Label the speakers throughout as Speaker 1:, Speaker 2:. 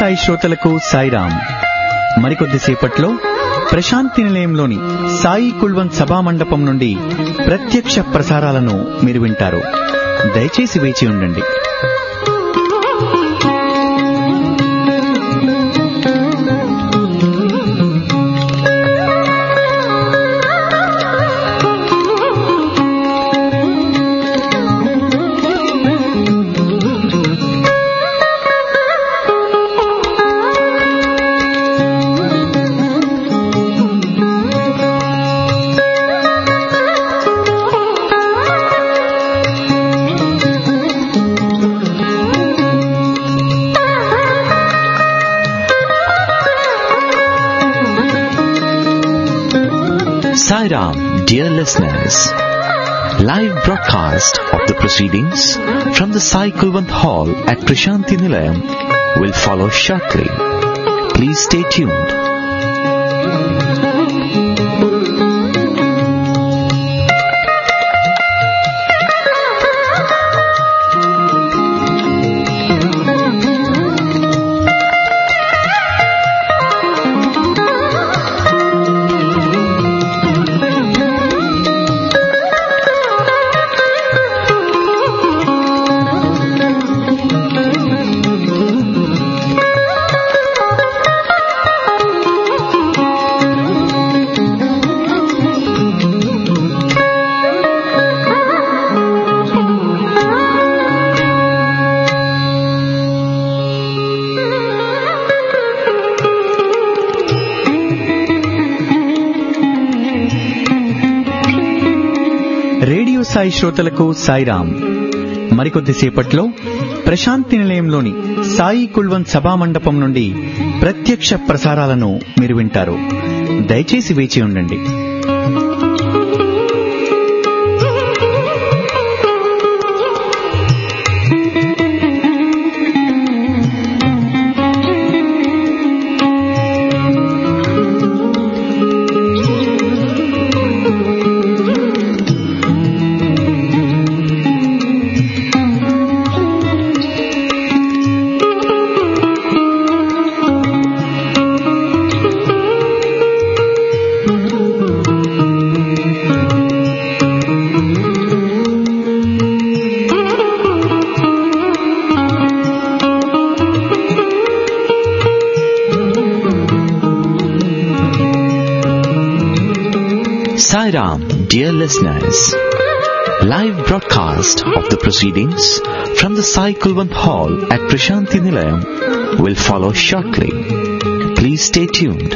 Speaker 1: సాయి శ్రోతలకు సాయిరాం. మరికొద్దిసేపట్లో ప్రశాంతి నిలయంలోని సాయి కుల్వంత్ సభా మండపం నుండి ప్రత్యక్ష ప్రసారాలను మీరు వింటారు. దయచేసి వేచి ఉండండి.
Speaker 2: Sairam, dear listeners, live broadcast of the proceedings from the Sai Kulwant Hall at Prashanti Nilayam will follow shortly. Please stay tuned.
Speaker 1: Radio Sai శ్రోతలకు సాయిరాం. మరికొద్దిసేపట్లో ప్రశాంతి నిలయంలోని సాయి కుల్వంత్ సభా మండపం నుండి ప్రత్యక్ష ప్రసారాలను మీరు వింటారు. దయచేసి వేచి ఉండండి.
Speaker 2: Sairam, dear listeners, live broadcast of the proceedings from the Sai Kulwant Hall at Prashanti Nilayam will follow shortly. Please stay tuned.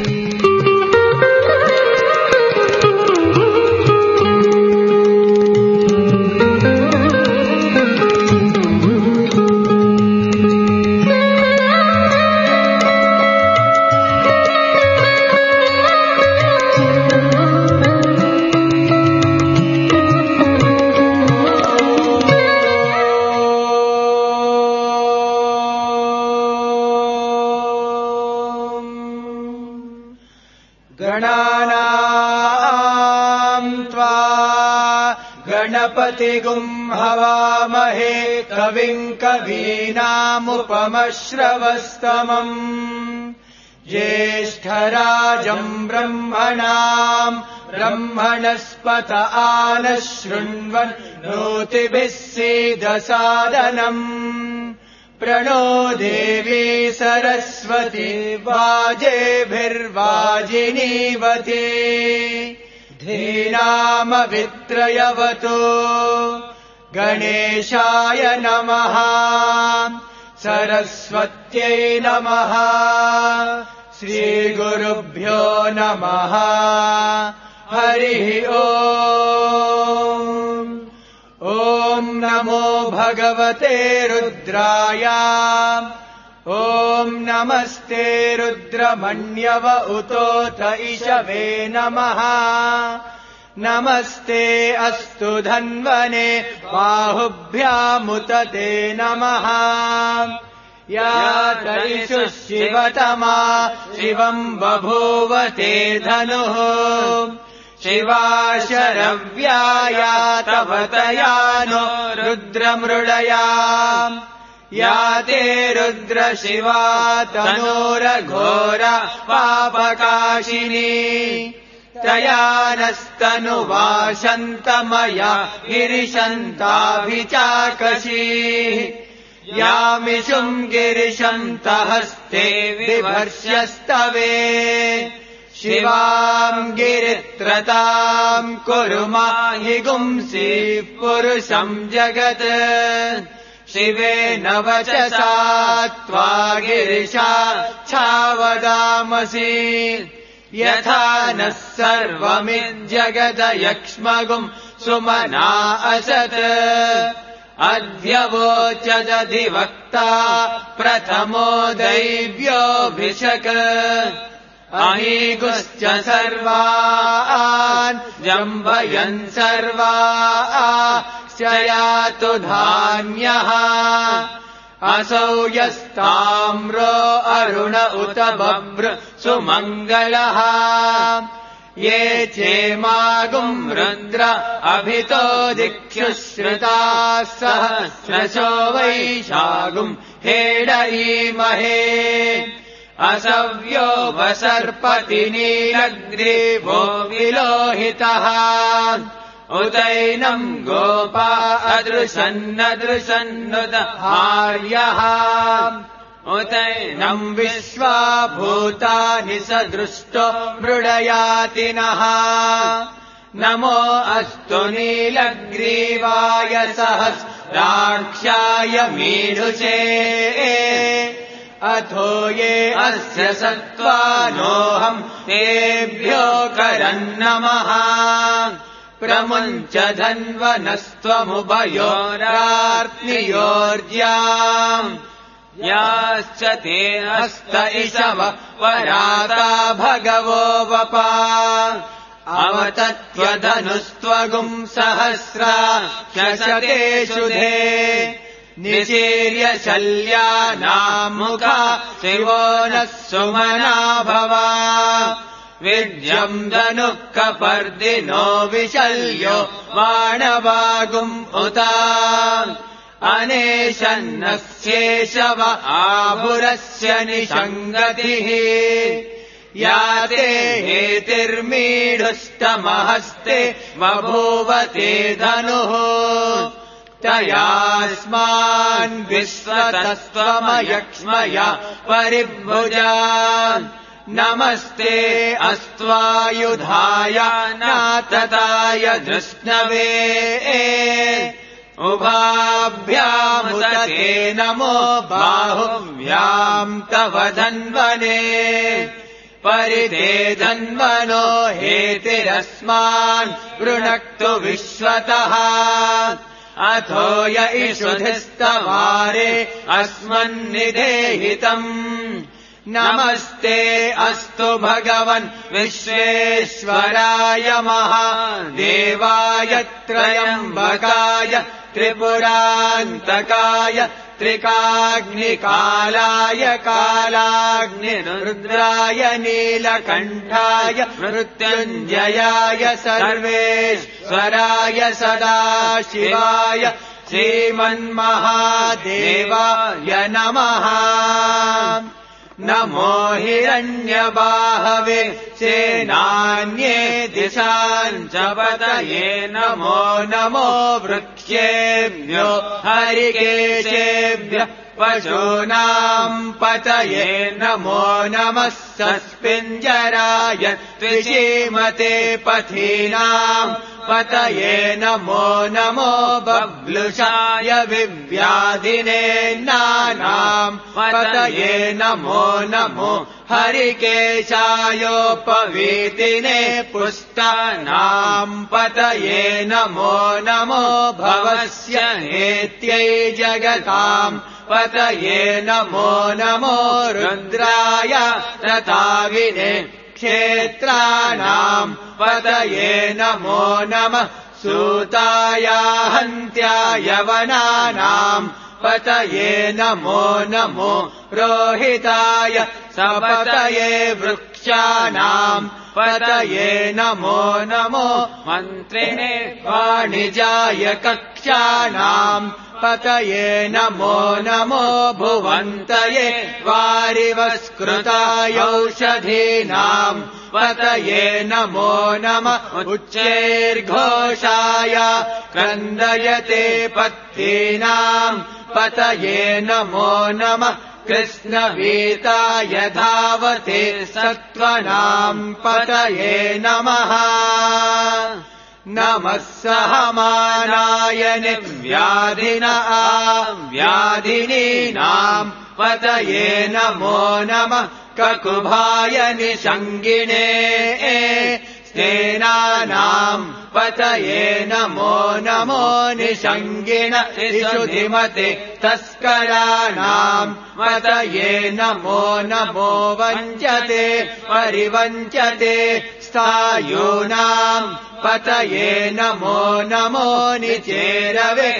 Speaker 3: गणपतिगुं हवामहे कविं कवीनामुपमश्रवस्तमम् ज्येष्ठराजं ब्रह्मणां ब्रह्मणस्पत आनः शृण्वन् नोतिभिः सीदसादनम् प्रणो देवी सरस्वती वाजेभिर्वाजिनीवती धीनामवित्रयवतु गणेशाय नमः सरस्वत्यै नमः श्रीगुरुभ्यो नमः हरिः ओम् ॐ नमो भगवते रुद्राय ॐ नमस्ते रुद्रमण्यव उतोत इषवे नमः नमस्ते अस्तु धन्वने बाहुभ्यामुत ते नमः या तैषु शिवतमा शिवम् बभूव ते धनुः शिवा शरव्याया तव तया नो रुद्रमृडया या ते रुद्रशिवा तनोरघोरा पापकाशिनी तया नस्तनुवाशन्तमया गिरिशन्ताभिचाकशी यामिषुम् गिरिशन्तहस्ते विभर्ष्यस्तवे शिवाम् गिरित्रताम् कुरु माहि गुंसि पुरुषम् जगत् शिवेन वचसा त्वा गिरिशाच्छावदामसि यथा नः सर्वमिज्जगदयक्ष्मगुम् सुमना असत् अध्यवोचदधिवक्ता प्रथमो दैव्योऽभिषक् अहीगुश्च सर्वान् जम्भयन् सर्वाश्च यातु धान्यः असौ यस्ताम्रो अरुण उत बभ्र सुमङ्गलः ये चेमागुम् रुद्र अभितो दिक्षुश्रुताः सहस्रशो वैशागुम् हेडयीमहे असव्यो वसर्पति नीलग्रीवो विलोहितः उदैनम् गोपा अदृशन्नदृशन्नुत हार्यः उदैनम् विश्वा भूतानि सदृष्टो मृडयातिनः नमो अस्तु नीलग्रीवाय सहस्राक्ष्याय मीढुषे अथो ये अस्य सत्त्वानोऽहम् तेभ्यो करन्नमः प्रमुञ्च धन्वनस्त्वमुभयोरार्त्नियोर्ज्याम् याश्च ते हस्त इषव वराता भगवो वपा अवतत्वधनुस्त्वगुम् सहस्रा शशतेषु धे निशीर्य शल्यानाम् मुखा शिवो नः सुमना भवा विद्यम् धनुः कपर्दिनो विशल्यो बाणवागुम् उता अनेशन्नस्येषव आभुरस्य निषङ्गतिः या ते हेतिर्मीढुष्टमहस्ते बभूव ते धनुः तयास्मान् विश्वतस्त्वमयक्ष्मया परिभुजा नमस्ते अस्त्वायुधाय नातताय धृष्णवे उभाभ्यामुत ते नमो बाहुभ्याम् तव धन्वने परिते धन्वनो हेतिरस्मान् वृणक्तु विश्वतः अथो य इषुधिस्तवारे अस्मन्निधेहितम् नमस्ते अस्तु भगवन् विश्वेश्वराय महादेवाय त्रयम्बकाय त्रिपुरान्तकाय त्रिकाग्निकालाय कालाग्निरुद्राय नीलकण्ठाय मृत्युञ्जयाय सर्वेश्वराय सदाशिवाय श्रीमन्महादेवाय नमः नमो हिरण्यबाहवे सेनान्ये दिशान् च पतये नमो नमो वृक्षेभ्यो हरिकेशेभ्यः पशूनाम् पतये नमो नमः सस्पिञ्जराय त्रिशीमते पथीनाम् पतये नमो नमो बब्लुषाय विव्याधिने नानाम् पतये नमो नमो हरिकेशायोपवीतिने पुष्टानाम् पतये नमो नमो भवस्य हेत्यै जगताम् पतये नमो नमो रुद्राय रताविने क्षेत्राणाम् पतये नमो नमः सूताय हन्त्याय वनानाम् पतये नमो नमो रोहिताय सपतये वृक्षाणाम् पतये नमो नमो मन्त्रिणे वाणिजाय कक्षाणाम् पतये नमो नमो भुवन्तये वारिवस्कृतायौषधीनाम् पतये नमो नमः उच्चैर्घोषाय क्रन्दयते पत्तीनाम् पतये नमो नमः कृष्णवीताय धावते सत्त्वनाम् पतये नमः नमः सहमानाय व्याधिनीनाम् पतये नमो नमः ककुभाय निषङ्गिणे स्तेनानाम् पतये नमो नमो निषङ्गिण इषुधिमते तस्कराणाम् पतये नमो नमो वञ्चते परिवञ्चते स्थायूनाम् पतये नमो नमो निचेरवे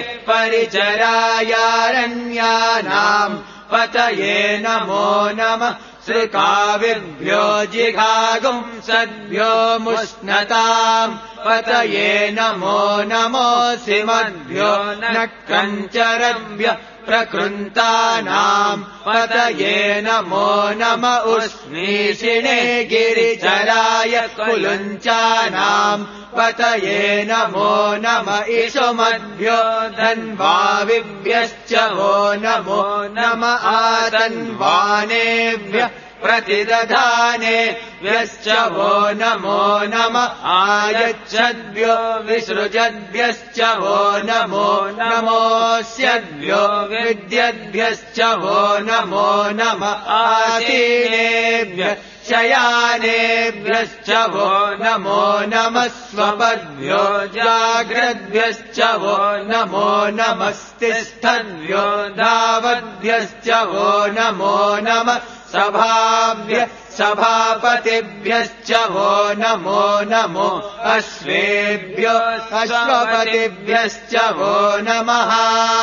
Speaker 3: परिचरायारण्यानाम् पतये नमो नमः श्रुकाविभ्यो जिघागुम् सद्भ्यो मुष्णताम् पतये नमो नमो सिमद्भ्यो नक्रञ्चरभ्य प्रकृन्तानाम् पतये नमो नम उष्णीषिणे गिरिचराय कुलुञ्चानाम् पतये नमो नम इषुमद्भ्यो धन्वाविभ्यश्च वो नमो नम आतन्वानेभ्यः प्रतिदधानेभ्यश्च वो नमो नम आयच्छद्भ्यो विसृजद्भ्यश्च वो नमो नमोऽस्यद्भ्यो विद्यद्भ्यश्च वो नमो नम आसीनेभ्यः शयानेभ्यश्च वो नमो नमः स्वपद्भ्यो जाग्रद्भ्यश्च वो नमो नमस्तिष्ठद्भ्यो धावद्भ्यश्च वो नमो नमः सभाभ्यः सभापतिभ्यश्च वो नमो नमो अश्वेभ्यो अश्वपतिभ्यश्च वो नमः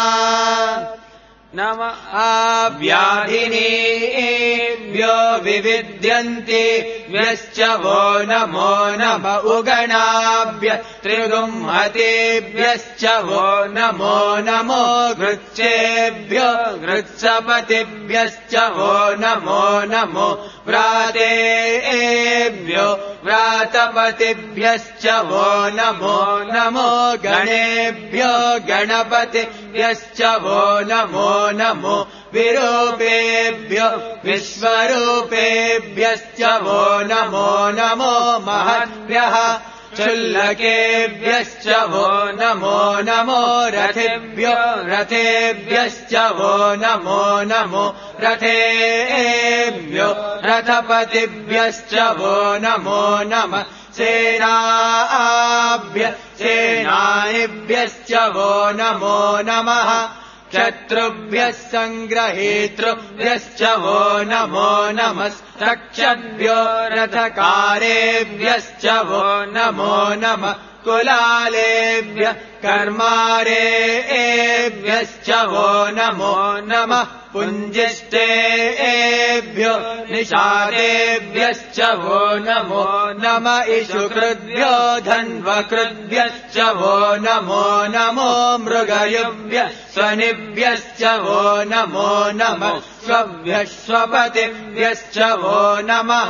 Speaker 3: नम व्याधिनीभ्यो विविध्यन्ति व्यश्च वो नमो नम उगणाभ्य त्रिगुंहतेभ्यश्च वो नमो नमो घृच्छेभ्यो घृत्सपतिभ्यश्च वो नमो नमो व्रातेभ्यो व्रातपतिभ्यश्च वो नमो नमो गणेभ्यो गणपतिभ्यश्च वो नमो नमो विरूपेभ्यो विश्वरूपेभ्यश्च वो नमो नमो महद्भ्यः क्षुल्लकेभ्यश्च वो नमो नमो रथेभ्यो रथेभ्यश्च वो नमो नमो रथेभ्यो रथपतिभ्यश्च वो नमो नमः सेनाभ्य सेनानिभ्यश्च वो नमो नमः शत्रुभ्यः सङ्ग्रहेतृभ्यश्च वो नमो नमस्तक्षभ्यो रथकारेभ्यश्च वो नमो नमः कुलालेभ्यः कर्मारेभ्यश्च वो नमो नमः पुञ्जिष्टेभ्यो निषादेभ्यश्च वो नमो नम इषुकृद्भ्यो धन्वकृद्भ्यश्च वो नमो नमो मृगयुभ्यः स्वनिभ्यश्च वो नमो नमः स्वभ्यः स्वपतिभ्यश्च वो नमः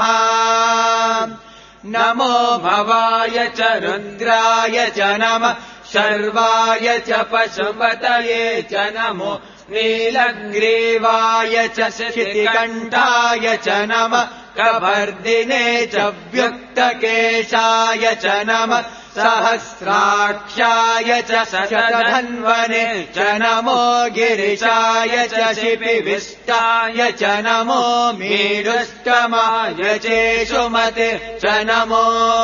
Speaker 3: नमो भवाय च रुद्राय च नमः शर्वाय च पशुपतये च नमो नीलग्रीवाय च शितिकण्ठाय च नमः कवर्दिने च व्युक्तकेशाय च नमः सहस्राक्षाय च शतधन्वने च नमो गिरिशाय च शिपिविष्टाय च नमो मीडुष्टमाय चेषुमते च नमो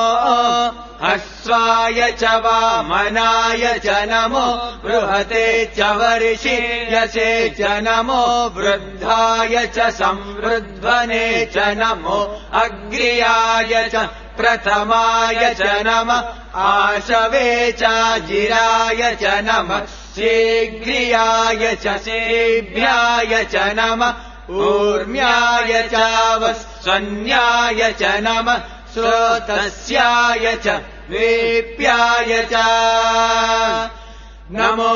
Speaker 3: हस्वाय च वामनाय च नमो बृहते च वर्षीयसे च नमो वृद्धाय च संवृध्वने च नमो अग्र्याय च प्रथमाय च नमः आशवे चाजिराय च नमः शीघ्रियाय च सेभ्याय च नमः ऊर्म्याय चावस्वन्याय च नमः श्रोतस्याय च वेप्याय च नमो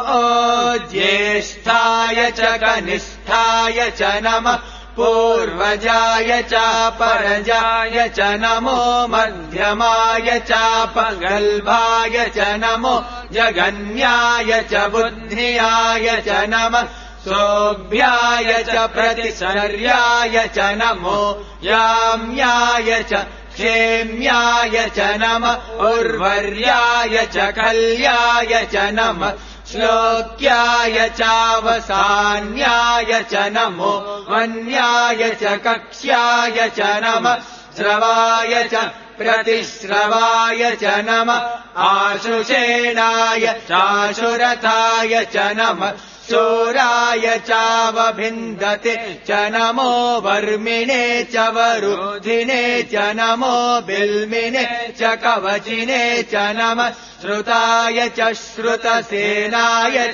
Speaker 3: ज्येष्ठाय च कनिष्ठाय च नमः पूर्वजाय च परजाय च नमो मध्यमाय च पगल्भाय च नमो जगन्याय च बुद्धियाय च नमः सोऽभ्याय च प्रतिसर्याय च नमो याम्याय च क्षेम्याय च नमः उर्वर्याय च कल्याय च नमः श्लोक्याय चावसान्याय च नमो वन्याय च कक्ष्याय च नमः श्रवाय च प्रतिश्रवाय च नमः आशुषेणाय चाशुरथाय च नमः शूराय चावभिन्दते च नमो वर्मिणे च वरुधिने च नमो बिल्मिने च कवचिने च नमः श्रुताय च श्रुतसेनाय च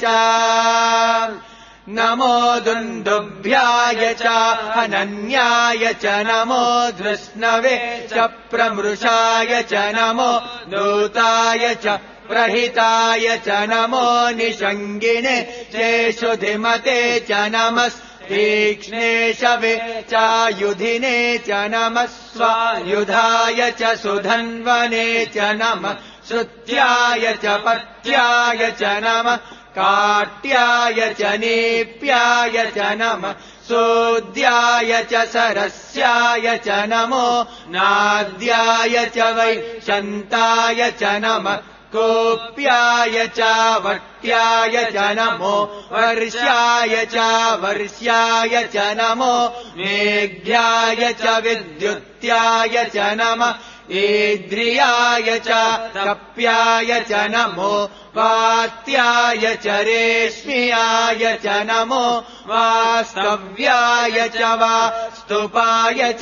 Speaker 3: नमो दुन्दुभ्याय च अनन्याय च नमो धृष्णवे च प्रमृषाय च नमो दूताय च प्रहिताय च नमो निषङ्गिने चेषुधिमते च नमः तीक्ष्णेशवे चायुधिने च नमः स्वायुधाय च सुधन्वने च नमः श्रुत्याय च पत्याय च नमः काट्याय च नीप्याय च नमः सोद्याय च सरस्याय च नमो नाद्याय च वैशन्ताय च नमः कोप्याय च वट्याय च नमो वर्ष्याय च वर्ष्याय च नमो मेघ्याय च विद्युत्याय च नमः ईद्रियाय च तप्याय च नमो वात्याय च रेश्म्याय च नमो वास्तव्याय च वास्तुपाय च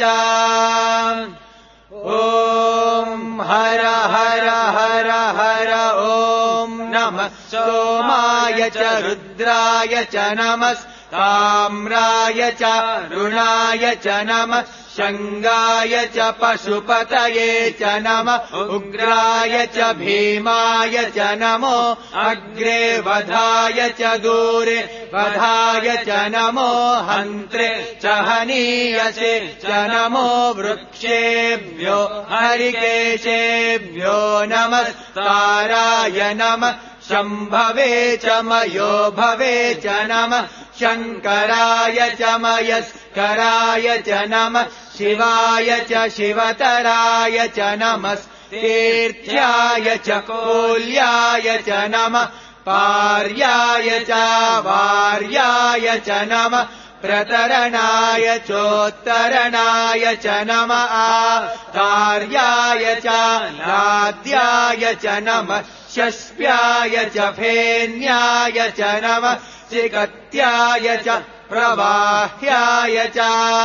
Speaker 3: ॐ हर हर हर हर ॐ नमः सोमाय च रुद्राय च नमः ताम्राय च रुणाय च नमः शङ्गाय च पशुपतये च नमः उग्राय च भीमाय च नमो अग्रे वधाय च दूरे वधाय च नमो हन्त्रे च हनीयसे च नमो वृक्षेभ्यो हरिकेशेभ्यो नमस्ताराय नमः शम्भवे च मयो भवे च नमः शङ्कराय च मयस्कराय च नमः शिवाय च शिवतराय च नमः तीर्थ्याय च कोल्याय च नमः पार्याय च वार्याय च नमः प्रतरणाय चोत्तरणाय च नमः आर्याय च लाद्याय च नमः शस्प्याय च फेन्याय च नमः चिकत्याय च प्रवाह्याय च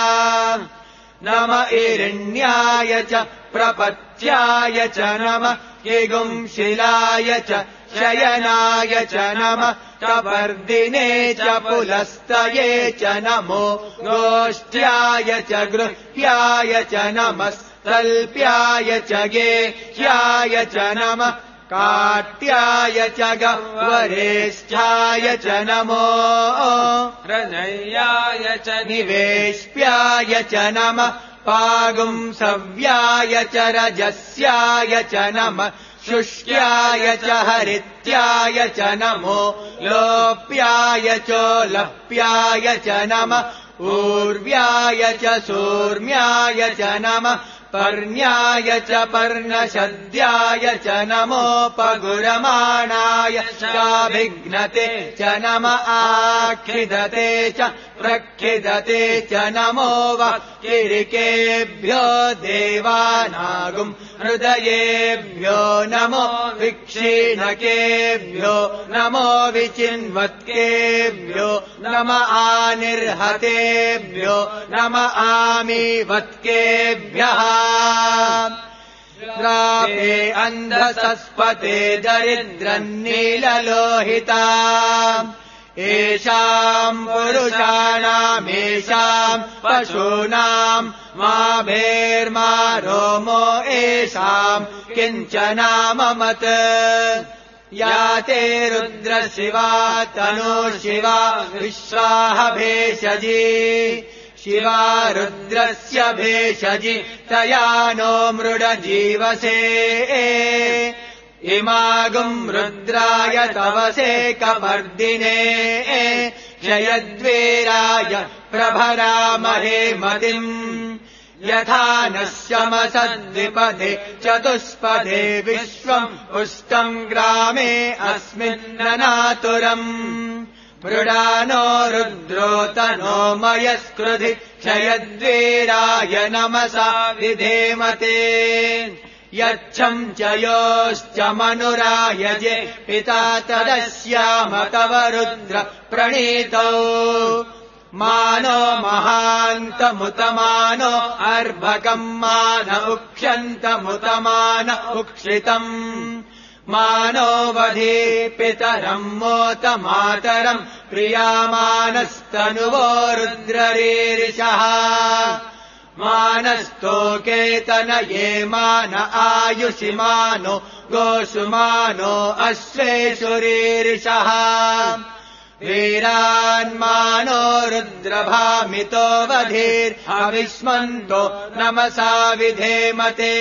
Speaker 3: नम इरण्याय च प्रपत्याय च नमः किगुंशिलाय च शयनाय च नमः कपर्दिने च पुलस्तये च नमो गोष्ठ्याय च गृह्याय च नमः तल्प्याय च गेह्याय च नमः काट्याय च गह्वरेष्ठाय च नमो रजयाय च निवेश्याय च नमः पागुंसव्याय च रजस्याय च नमः शुष्क्याय च हरित्याय च नमो लोप्याय चोलप्याय च नमः ऊर्व्याय च सूर्म्याय च नमः पर्ण्याय च पर्णशद्याय च नमो पगुरमाणाय चाभिघ्नते च नमः आखिदते च प्रखिदते च नमो वक्किरिकेभ्यो देवानागुम् हृदयेभ्यो नमो विक्षीणकेभ्यो नमो विचिन्वत्केभ्यो नम आनिर्हतेभ्यो नम आमीवत्केभ्यः द्रापे अन्धसस्पते दरिद्रन्नीललोहिता येषाम् पुरुषाणामेषाम् पशूनाम् मा भेर्मा रोमो येषाम् किञ्चनाममत् याते रुद्र शिवा तनो शिवा विश्वाह भेषजी शिवा रुद्रस्य भेषजी तया नो मृड जीवसे इमागुम् रुद्राय तवसे कपर्दिने क्षयद्वीराय प्रभरामहे मतिम् यथा नश्यमसद्विपदे चतुष्पदे विश्वम् पुष्टम् ग्रामे अस्मिन्ननातुरम् मृडानो रुद्रोतनो मयस्कृधि क्षयद्वीराय नमसा विधेमते यच्छम् च योश्च मनुरायजे पिता तदस्याम तव रुद्र प्रणीतौ मानो महान्तमुतमानो अर्भकम् मान उक्ष्यन्तमुतमान उक्षितम् मानो वधे पितरम् मोत मातरम् प्रियामानस्तनुवो रुद्ररीरिषः मानस्तोकेतन ये मान आयुषि मानो गोषु मानो अश्वेषु रीरिषः वीरान्मानो रुद्रभामितो वधीर्हविष्मन्तो नमसा विधेमते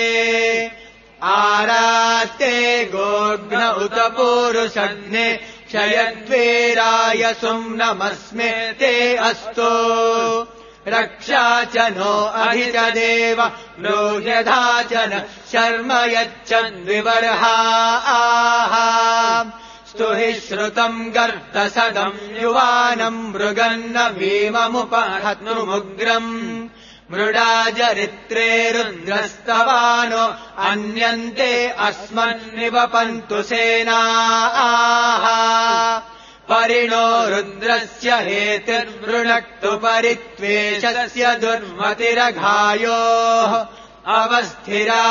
Speaker 3: आरास्ते गोघ्न उत पूरुषग्ने क्षयद्वीराय सुम्नमस्मे ते अस्तु रक्षा च नो अभिजदेव लोह्यधा च न शर्म यच्छद्विवर्हाः स्तुहि श्रुतम् गर्तसदम् युवानम् मृगन्न भीममुपहत्नुमुग्रम् मृडाजरित्रे रुद्रस्तवानो अन्यन्ते अस्मन्निवपन्तु सेनाः परिणो रुद्रस्य हेतिर्वृणक्तु परित्वेषस्य दुर्मतिरघायोः अवस्थिरा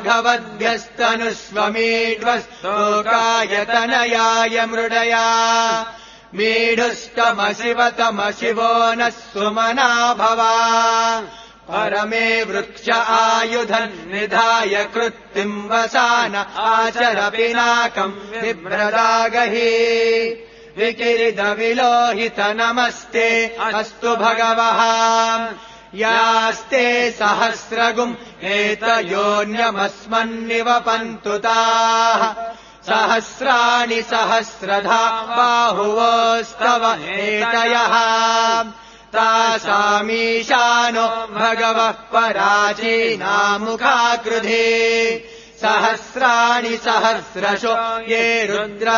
Speaker 3: मघवद्भ्यस्तनुष्वमीढ्वस्तोकायतनयाय मृडया मीढुष्टमशिवतमशिवो नः सुमना भवा परमे वृक्ष आयुधन् निधाय कृत्तिम् वसान आचर पिनाकम् बिभ्रदागहि विकिरिदविलोहित नमस्ते अस्तु भगवः यास्ते सहस्रगुम् एतयोऽन्यमस्मन्निवपन्तु ताः सहस्राणि सहस्रधा बाहुवोस्तव एतयः तासामीशानो भगवः पराचीनामुखाकृधे सहस्राणि सहस्रशो ये रुद्रा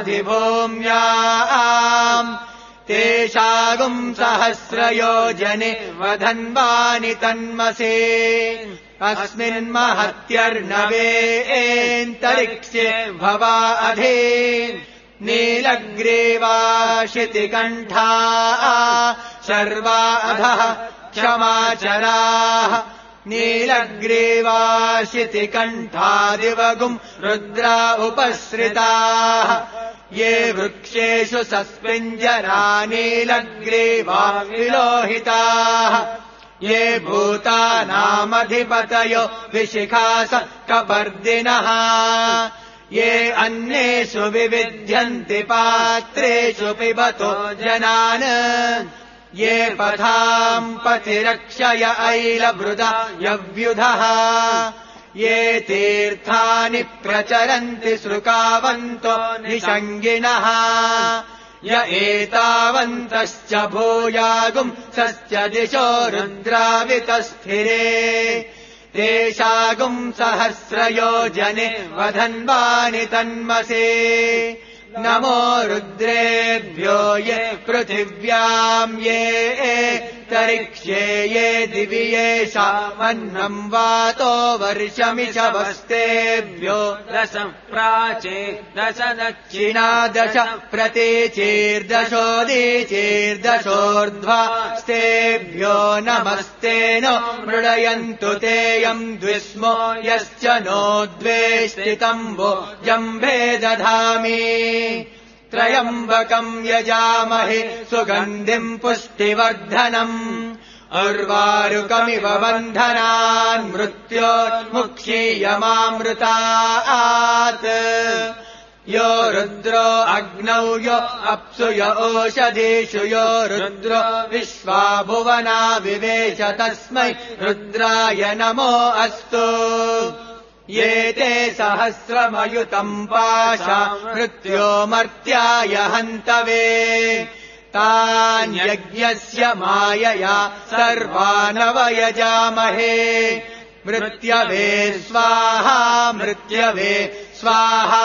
Speaker 3: अधिभूम्याम् तेषागुम् सहस्रयोजने वधन्वानि तन्मसे अस्मिन्महत्यर्णवेऽन्तरिक्षे भवा अधे नीलग्रीवाशितिकण्ठा शर्वा अधः क्षमाचराः नीलग्रीवाशितिकण्ठादिवगुम् रुद्रा उपसृताः ये वृक्षेषु सस्मिञ्जरा नीलग्रीवा विलोहिताः ये भूतानामधिपतयो विशिखास कपर्दिनः ये अन्येषु विविध्यन्ति पात्रेषु पिबतो जनान् ये पथाम् पथिरक्षय ऐलभृदा यव्युधः ये तीर्थानि प्रचरन्ति सृकावन्तो निषङ्गिणः य एतावन्तश्च भूयागुम् सश्च दिशो रुद्रावितस्थिरे तेषागुम् सहस्रयोजने वधन्वानि तन्मसे नमो रुद्रेभ्यो ये पृथिव्याम् ये तरिक्ष्ये ये दिवि येषामन्नम् वातो वर्षमिषवस्तेभ्यो दश प्राचे दश दक्षिणा दश प्रतीचीर्दशोदीचीर्दशोर्ध्वा स्तेभ्यो नमस्ते नो मृडयन्तु तेयम् द्विस्मो यश्च नो द्वेष्टितम्बो जम्भे दधामि त्रयम्बकम् यजामहे सुगन्धिम् पुष्टिवर्धनम् उर्वारुकमिव बन्धनान् मृत्योन्मुक्षीयमामृतात् यो रुद्रो अग्नौ यो अप्सु य ओषधीषु यो रुद्रो विश्वा भुवना विवेश तस्मै रुद्राय नमो अस्तु ये ते सहस्रमयुतम् पाशा मृत्योमर्त्याय हन्तवे तान्यज्ञस्य मायया सर्वानवयजामहे मृत्यवे स्वाहा मृत्यवे स्वाहा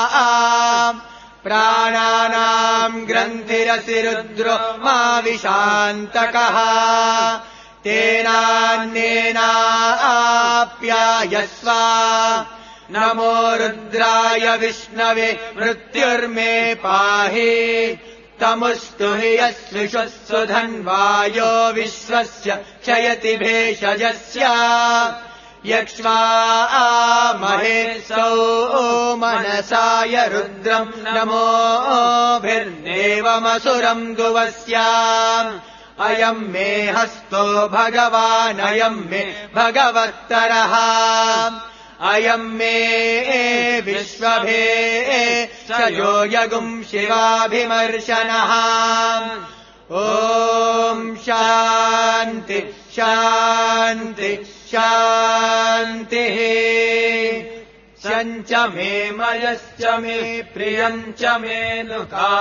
Speaker 3: प्राणानाम् ग्रन्थिरसि रुद्रो मा विशान्तकः तेनान्येनाप्यायस्व नमो रुद्राय विष्णवे मृत्युर्मे पाहि तमुस्तु हि यस्विषुः धन्वायो विश्वस्य क्षयति भेषजस्य यक्ष्वामहे मनसाय रुद्रम् नमोभिर्देवमसुरम् दुवस्याम् अयम् मे हस्तो भगवान् अयम् मे भगवत्तरः अयम् मे विश्वभे स यो यगुम् शिवाभिमर्शनः ॐ शान्ति शान्ति शान्तिः सञ्च मे मयश्च मे प्रियञ्च मे नु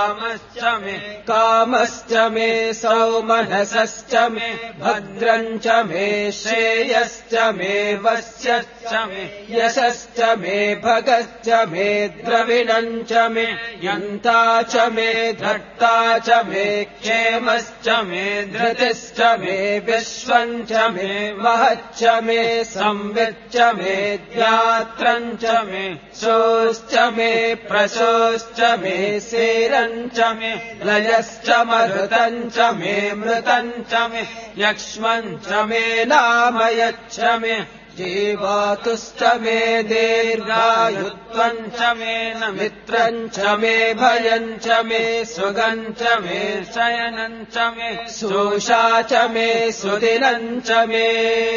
Speaker 3: कामश्च मे सौमनसश्च मे भद्रञ्च मे श्रेयश्च मे वस्यश्च मे यशश्च मे भगश्च मे द्रविणञ्च मे यन्ता च मे धर्ता च मे क्षेमश्च मे धृतिश्च मे विश्वञ्च मे महच्च मे संविच्च मे ज्ञात्रञ्च मे शोश्च मे प्रशोश्च मे सेरञ्च मे लयश्च मरुतञ्च मे मृतञ्च मे यक्ष्मञ्च मे नामयच्च मे जीवातुश्च मे दीर्घायुत्वञ्च मे न मित्रञ्च मे भयञ्च मे सुगञ्च मे शयनञ्च मे शोषा च मे सुदिनञ्च मे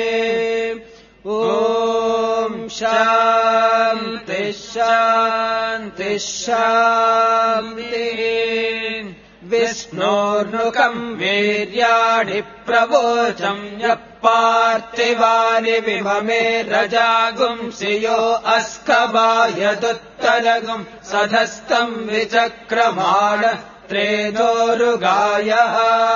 Speaker 3: ॐ शान्ति शान्ति शान्तिः विष्णोर्नुकम् वीर्याणि प्रवोचम् यः पार्थिवानि विभमे रजागुंसि यो अस्कबायदुत्तरगुम् सधस्तम् विचक्रमाण त्रेदोरुगायः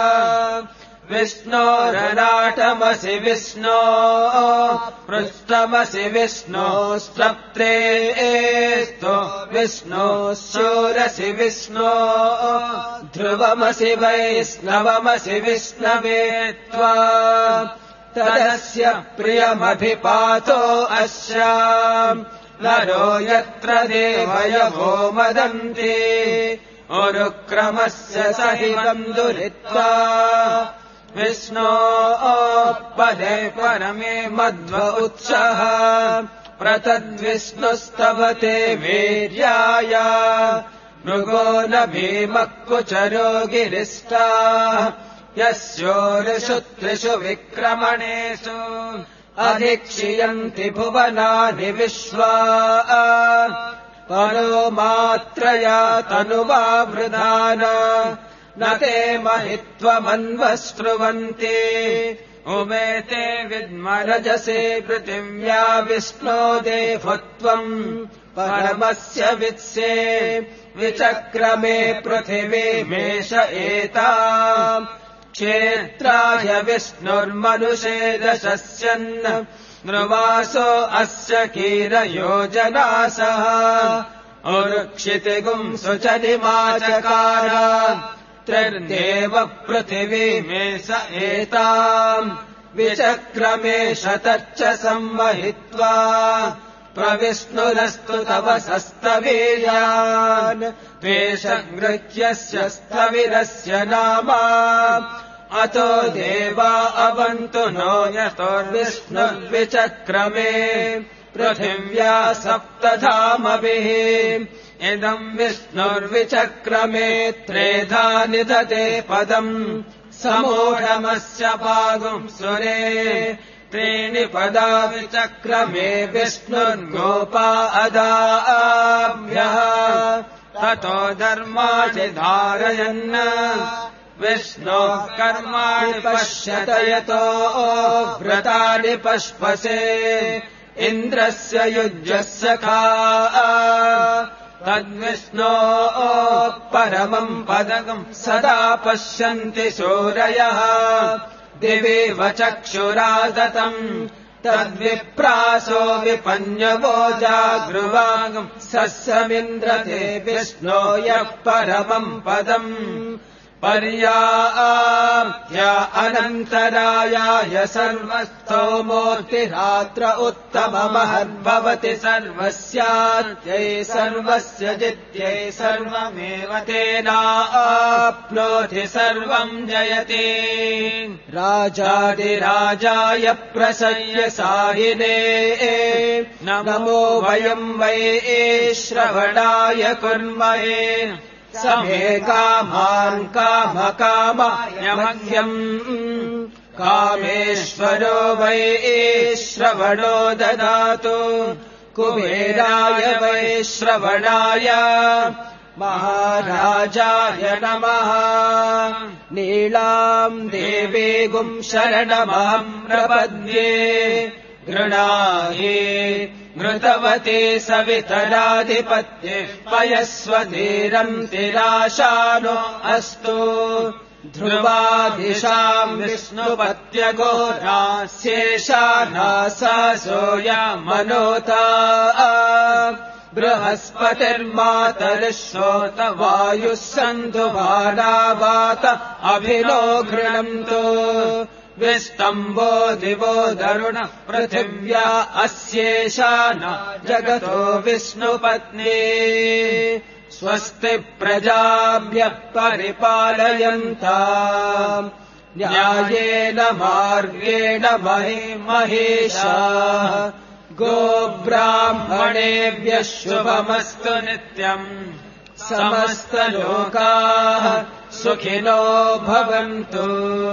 Speaker 3: विष्णोरनाटमसि विष्णो पृष्ठमसि विष्णो सप्त्रेस्तो विष्णो शूरसि विष्णो ध्रुवमसि वैष्णवमसि विष्णवे त्वा तदस्य प्रियमभिपातो अस्याम् नरो यत्र देवयवो मदन्ति उरुक्रमस्य सहितम् दुरित्वा विष्णो पदे परमे मध्व उत्सः प्रतद्विष्णुस्तवते वीर्याय मृगो न भीमः कुचरो गिरिष्टा यस्योरुषु त्रिषु विक्रमणेषु अधिक्षियन्ति भुवनानि विश्वा परो मात्रया तनुवा वृधाना न ते महित्वमन्वस्रुवन्ति उमेते विद्मरजसे पृथिव्या विष्णो देवत्वम् परमस्य वित्से विचक्रमे पृथिवीमेष एता क्षेत्राय विष्णुर्मनुषे दशस्यन् नृवासो अस्य कीरयोजनासः उरुक्षितिगुम् सुचनिमाचकार त्रिर्देव पृथिवीमेष एताम् विचक्रमे शतच्च संवहित्वा प्रविष्णुरस्तु तव सस्तवीर्यान् द्वेषगृह्यस्य स्थविरस्य नामा अतो देवा अवन्तु नो यतोर्विष्णुर्विचक्रमे पृथिव्या सप्तधामभिः इदम् विष्णुर्विचक्रमे त्रेधा निदते पदम् समूढमस्य पागुम् सुरे त्रीणि पदानि चक्रमे विष्णुर्गोपा अदाभ्यः ततो धर्माणि धारयन् विष्णोः कर्माणि पश्यत यतो व्रतानि पश्पसे इन्द्रस्य युज्यस्य खा तद्विष्णोः परमम् पदकम् सदा पश्यन्ति सूरयः दिवेव चक्षुरादतम् तद्विप्रासो विपन्यवो जागृवागम् सस्यमिन्द्रते विष्णो यः परमम् पदम् पर्याप्य अनन्तरायाय सर्वस्थो मूर्तिरात्र उत्तममहद्भवति सर्वस्यात्यै सर्वस्य जित्यै सर्वमेव तेनाप्नोति सर्वम् जयति राजाधिराजाय प्रसह्य साहिने नमो वयम् वै श्रवणाय कुर्महे समे कामान् कामकामायमह्यम् कामेश्वरो वै श्रवणो ददातु कुबेराय वै श्रवणाय महाराजाय नमः नीलाम् देवीगुम् शरणमहम् प्रपद्ये गृणाहि मृतवते सवितराधिपत्ये पयस्वधीरम् तिराशानो अस्तु ध्रुवादिशाम् विष्णुपत्यघोरास्येषानासासोऽयमनोता बृहस्पतिर्मातरिश्रोत वायुः सन्धु वानावात अभिनो गृह्णन्तु विस्तम्भो दिवो दरुण पृथिव्या अस्येषा न जगतो विष्णुपत्नी स्वस्ति प्रजाभ्यः परिपालयन्ताम् न्यायेन मार्गेण महीषाः गोब्राह्मणेभ्यः शुभमस्तु नित्यम् समस्तलोकाः सुखिनो भवन्तु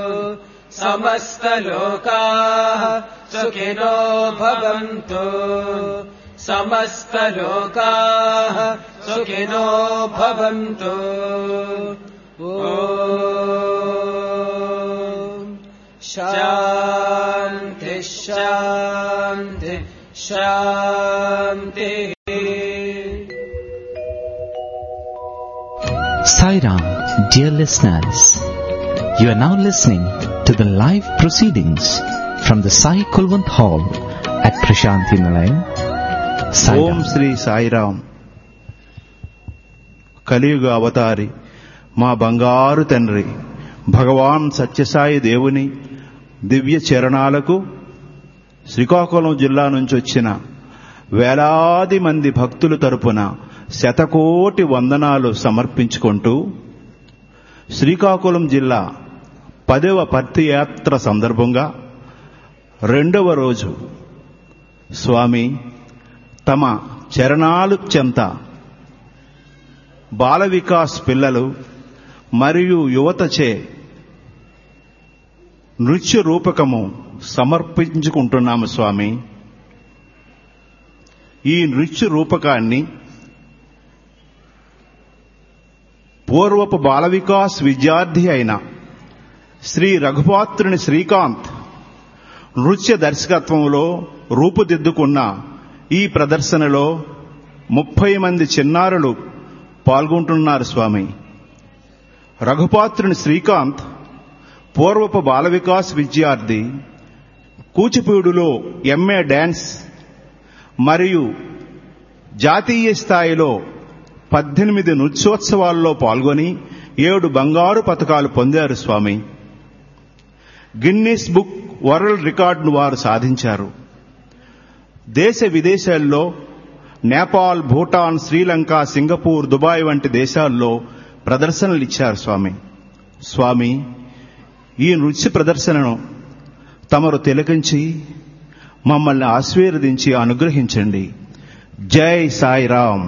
Speaker 3: समस्तलोकाः सुखिनो भवन्तु समस्तलोकाः सुखिनो भवन्तु ॐ शान्ति शान्ति शान्तिः
Speaker 2: Sai Ram, dear listeners, you are now listening to the live proceedings from the Sai Kulwant Hall at Prashanthi Nilayam.
Speaker 4: ఓం శ్రీ సాయిరామ్. కలియుగ అవతారి మా బంగారు తండ్రి భగవాన్ సత్యసాయి దేవుని దివ్య చరణాలకు శ్రీకాకుళం జిల్లా నుంచి వచ్చిన వేలాది మంది భక్తుల తరపున శతకోటి వందనాలు సమర్పించుకుంటూ శ్రీకాకుళం జిల్లా 10వ పత్తియాత్ర సందర్భంగా 2వ రోజు స్వామి తమ చరణాలు చెంత బాల వికాస్ పిల్లలు మరియు యువతచే నృత్య రూపకము సమర్పించుకుంటున్నాము స్వామి. ఈ నృత్య రూపకాన్ని పూర్వపు బాల వికాస్ విద్యార్థి అయిన శ్రీ రఘుపాత్రుని శ్రీకాంత్ నృత్య దర్శకత్వంలో రూపుదిద్దుకున్న ఈ ప్రదర్శనలో 30 మంది చిన్నారులు పాల్గొంటున్నారు స్వామి. రఘుపాత్రుని శ్రీకాంత్ పూర్వపు బాల వికాస్ విద్యార్థి, కూచిపూడిలో ఎంఏ డాన్స్ మరియు జాతీయ స్థాయిలో 18 నృత్యోత్సవాల్లో పాల్గొని 7 బంగారు పతకాలు పొందారు స్వామి. గిన్నీస్ బుక్ వరల్డ్ రికార్డును వారు సాధించారు. దేశ విదేశాల్లో నేపాల్, భూటాన్, శ్రీలంక, సింగపూర్, దుబాయ్ వంటి దేశాల్లో ప్రదర్శనలు ఇచ్చారు స్వామి. స్వామి, ఈ నృత్య ప్రదర్శనను తమరు తిలకించి మమ్మల్ని ఆశీర్వదించి అనుగ్రహించండి. జై సాయిరామ్.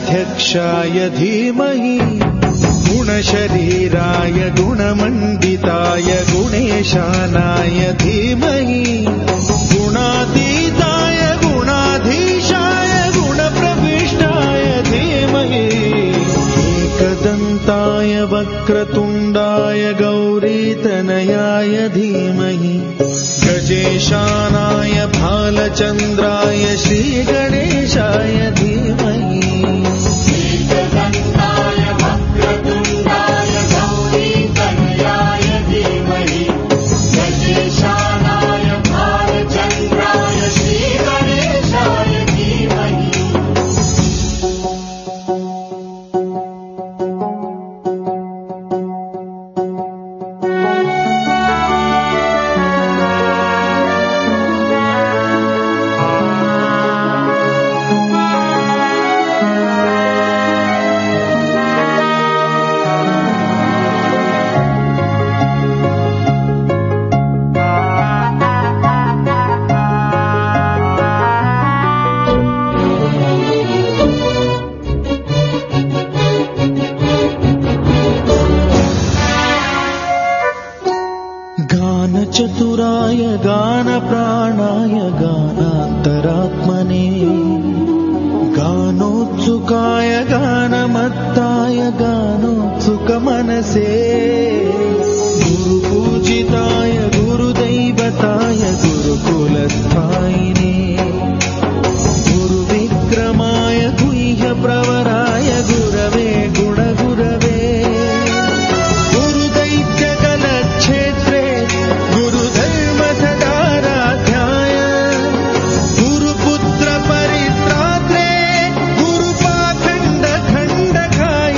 Speaker 5: गणाध्यक्षाय धीमहि गुणशरीराय गुणमण्डिताय गुणेशानाय धीमहि गुणातीताय गुणाधीशाय गुणप्रविष्टाय धीमहि एकदन्ताय वक्रतुण्डाय गौरीतनयाय धीमहि गजेशानाय भालचन्द्राय श्रीगणेशाय धीमहि
Speaker 6: एकदन्ताय वक्रतुण्डाय गौरीतनयाय धीमहि गजेशानाय भालचन्द्राय श्रीगणेशाय धीमहि
Speaker 5: चतुराय गानप्राणाय गानान्तरात्मने गानोत्सुकाय गानमत्ताय गानोत्सुकमनसे गुरुपूजिताय गुरुदैवताय गुरुकुलस्थायिने गुरुविक्रमाय गुह्यप्रवराय गुरवे गुणगुरवे गुरुदैत्यकलक्षेत्रे गुरुधर्मसदाराध्याय गुरुपुत्रपरित्रात्रे गुरुपाखण्डखण्डकाय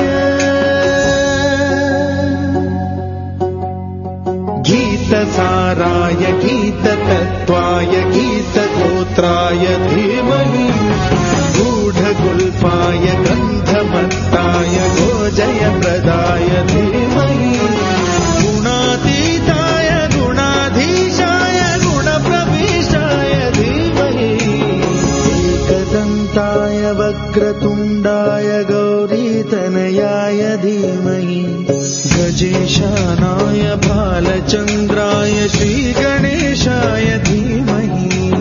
Speaker 5: गीतसाराय गीततत्त्वाय गीतगोत्राय धीमहि गूढगुल्फाय गन्धमत्ताय गोजयप्रदाय धीमहि गुणातीताय गुणाधीशाय गुणप्रविष्टाय धीमहि एकदन्ताय वक्रतुण्डाय गौरीतनयाय धीमहि गजेशानाय भालचन्द्राय श्रीगणेशाय धीमहि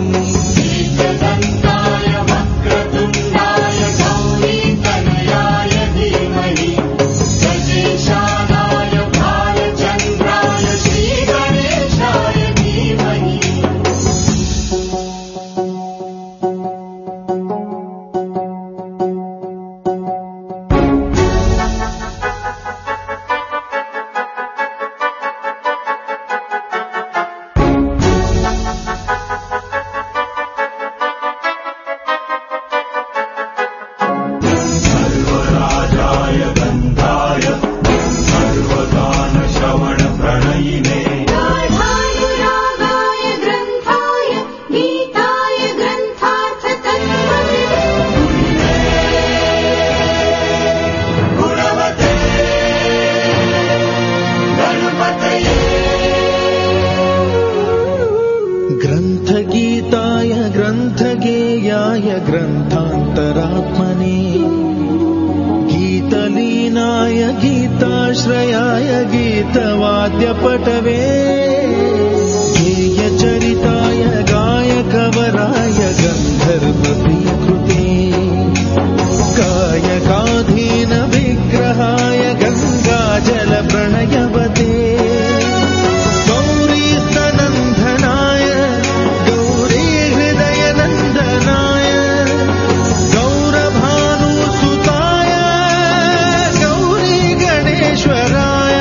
Speaker 6: एकदन्ताय वक्रतुण्डाय गौरीतनयाय धीमहि गजेशानाय भालचन्द्राय श्रीगणेशाय धीमहि सर्वराजाय गन्धाय सर्वगानश्रवणप्रणयिने
Speaker 7: गाढायुरागाय ग्रन्थाय गीताय ग्रन्थार्थतत्त्वविदे
Speaker 6: गुणवते गणपतये
Speaker 5: ग्रन्थगीताय ग्रन्थगेयाय ग्रन्थान्तरात्मने गीतलीनाय गीताश्रयाय गीतवाद्यपटवे गेयचरिताय गायकवराय गन्धर्वप्रीकृते गायकाधीन विग्रहाय गङ्गाजलप्रणयवते गौरीस्तनन्दनाय गौरीहृदयनन्दनाय गौरभानुसुताय गौरीगणेश्वराय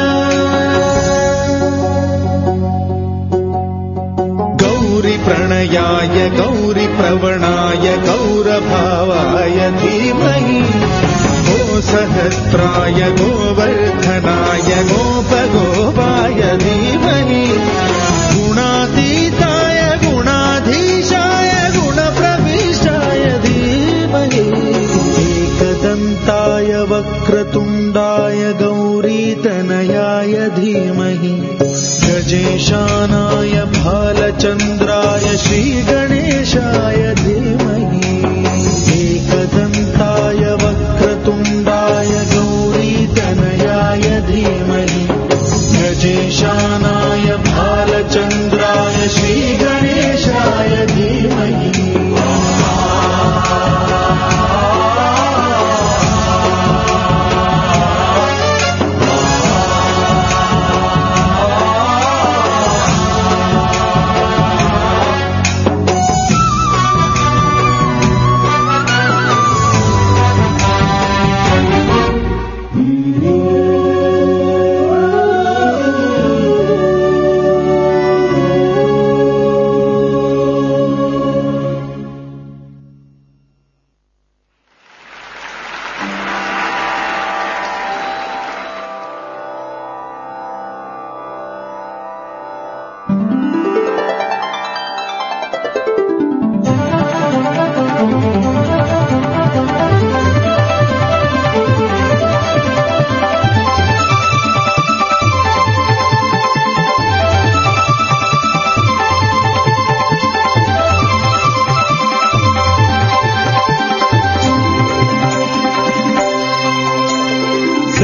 Speaker 5: गौरीप्रणयाय गौरीप्रवणाय गौरभावाय धीमहि गोसहस्राय गोवर्धनाय गोपगोपाय धीमहि गुणातीताय गुणाधीशाय गुणप्रविष्टाय धीमहि एकदन्ताय वक्रतुण्डाय गौरीतनयाय धीमहि गजेशानाय भालचन्द्राय श्रीगणेशाय धीमहि एकदन्ताय वक्रतुण्डाय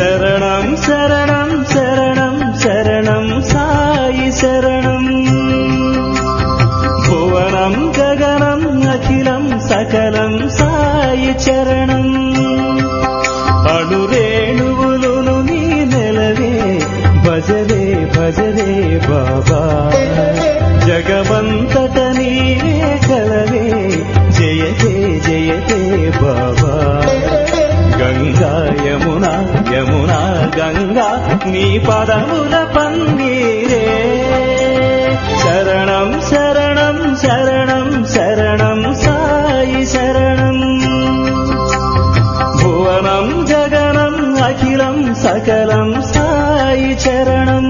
Speaker 5: శరణం శరణం శరణం శరణం సాయి శరణం భువనం గగనం అఖిలం సకలం సాయి చరణం అణురేణువులును నీ నెలవే భజరే భజరే బాబా జగమంతట నీవే కలవే జయతే జయతే బాబా గంగా యమునా యమునా గంగా నీ పదముల పన్నీరే శరణం శరణం శరణం శరణం సాయి శరణం భువనం గగనం అఖిలం సకలం సాయి చరణం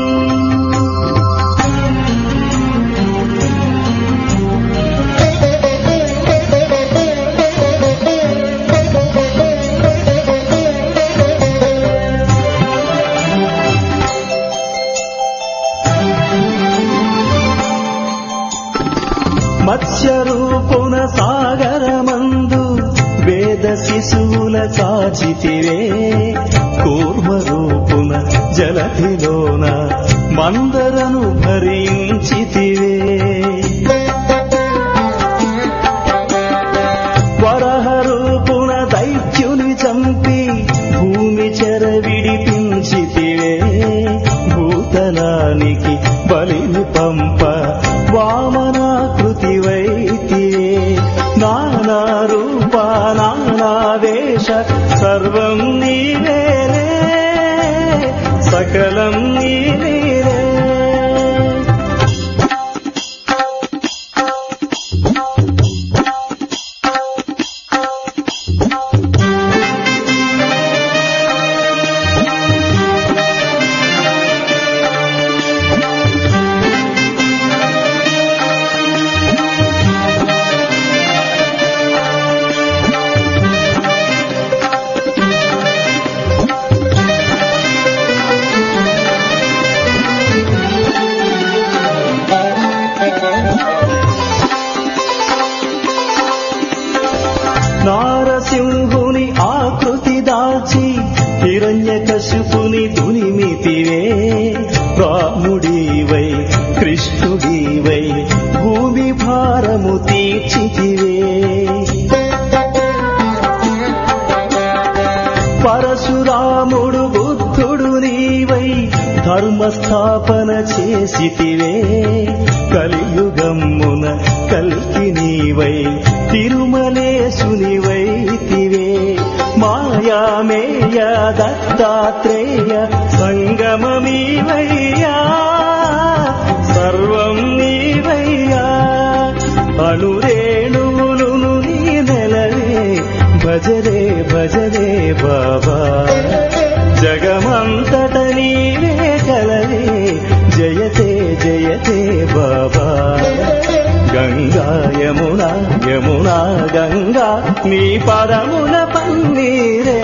Speaker 5: మత్స్యరూపున సాగరమందు వేద శిశువుల కాచితివే కూర్మరూపున జలధిలోన మందరను భరించితివే వరహరూపున దైత్యుని చంపి భూమి చెర విడిపించితివే భూతలానికి బలిని పంప వామనాకృతివైతివే నానా రూప నానా వేష సర్వం నీవేలే సకలం నీవేలే నారసింహుని ఆకృతి దాల్చి హిరణ్యకశిపుని దునిమితివే రాముడివై కృష్ణుడివై భూమి భారము తీర్చితివే పరశురాముడు బుద్ధుడు నీవై ధర్మస్థాపన చేసితివే కలియుగమ్మున కల్కి నీవై తిరుమలేశునివైతివే మాయామేయ దత్తాత్రేయ సంగమమీవయ్యా సర్వం నీవయ్యా అణురేణువులును నీ నెలవే భజరే భజరే బాబా జగమంతట నీవే కలవే జయతే జయతే బాబా గంగా యమునా యమునా గంగా నీ పదముల పన్నీరే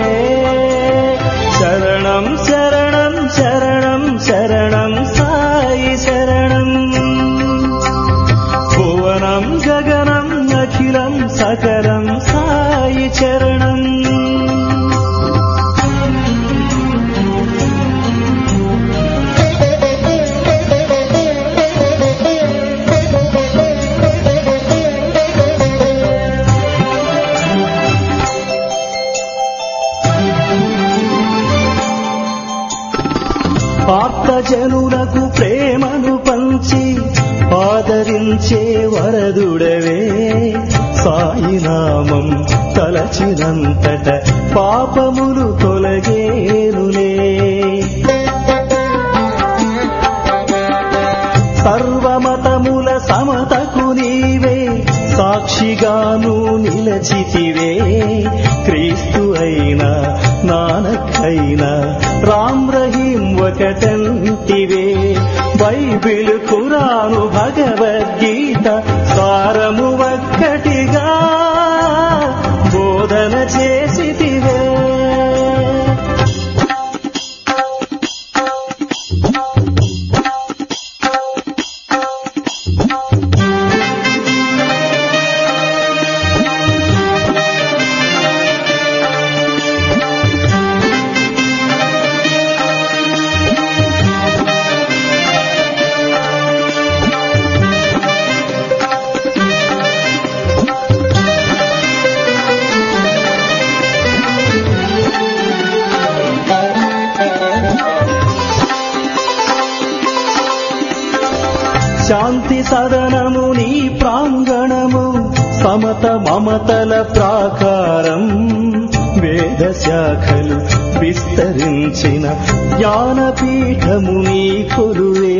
Speaker 5: శరణం శరణం శరణం శరణం సాయి శరణం భువనం గగనం అఖిలం సకలం సాయి చరణం పార్థజనులకు ప్రేమను పంచి ఆదరించే వరదుడవే సాయి నామం తలచినంతట పాపములు తొలగేనులే సర్వమతముల సమతకు నీవే సాక్షిగాను నిలచితివే క్రీస్తు అయినా నానక్ అయినా రామ్ రహీం ఒకటంటివే బైబిల్ ఖురాను భగవద్గీత సారము ఒక్కటిగా బోధన చేసితివే శాంతి సదనము నీ ప్రాంగణము సమత మమతల ప్రాకారం వేద శాఖలు విస్తరించిన జ్ఞానపీఠము నీ కొలువే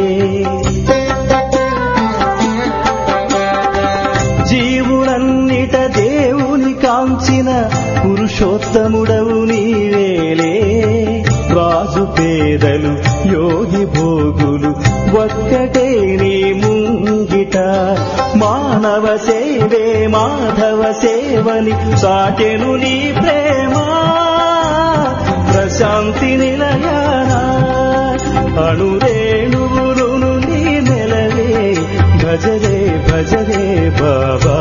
Speaker 5: జీవులన్నిట దేవుని కాంచిన పురుషోత్తముడవు నీవేలే రాజు పేదలు యోగి భోగులు ఒక్కటే నీ ముంగిట మానవ సేవే మాధవ సేవని సాటెను నీ ప్రేమ ప్రశాంతి నిలయాన అణురేణువును నీ నెలవే భజరే భజరే బాబా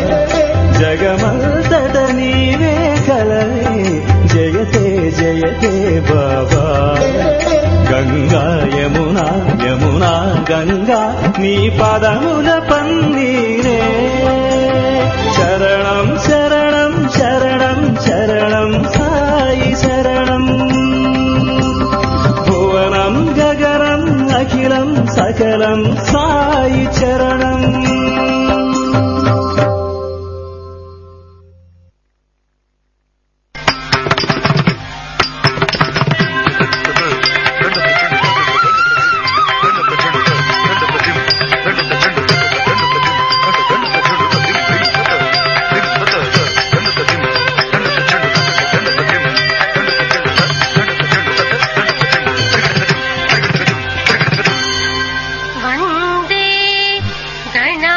Speaker 5: జగమంతట నీవే కలవే జయతే జయతే బాబా గంగా యమునా యమునా గంగా నీ పదముల పన్నీరే శరణం శరణం శరణం శరణం సాయి శరణం భువనం గగనం అఖిలం సకలం సాయి చరణం.
Speaker 7: వందే గణ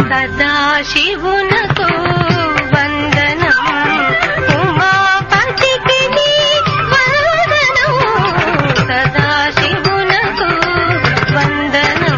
Speaker 8: సదాశివునకు వందనం ఉమాపతికి వందనం సదాశివునకు వందనం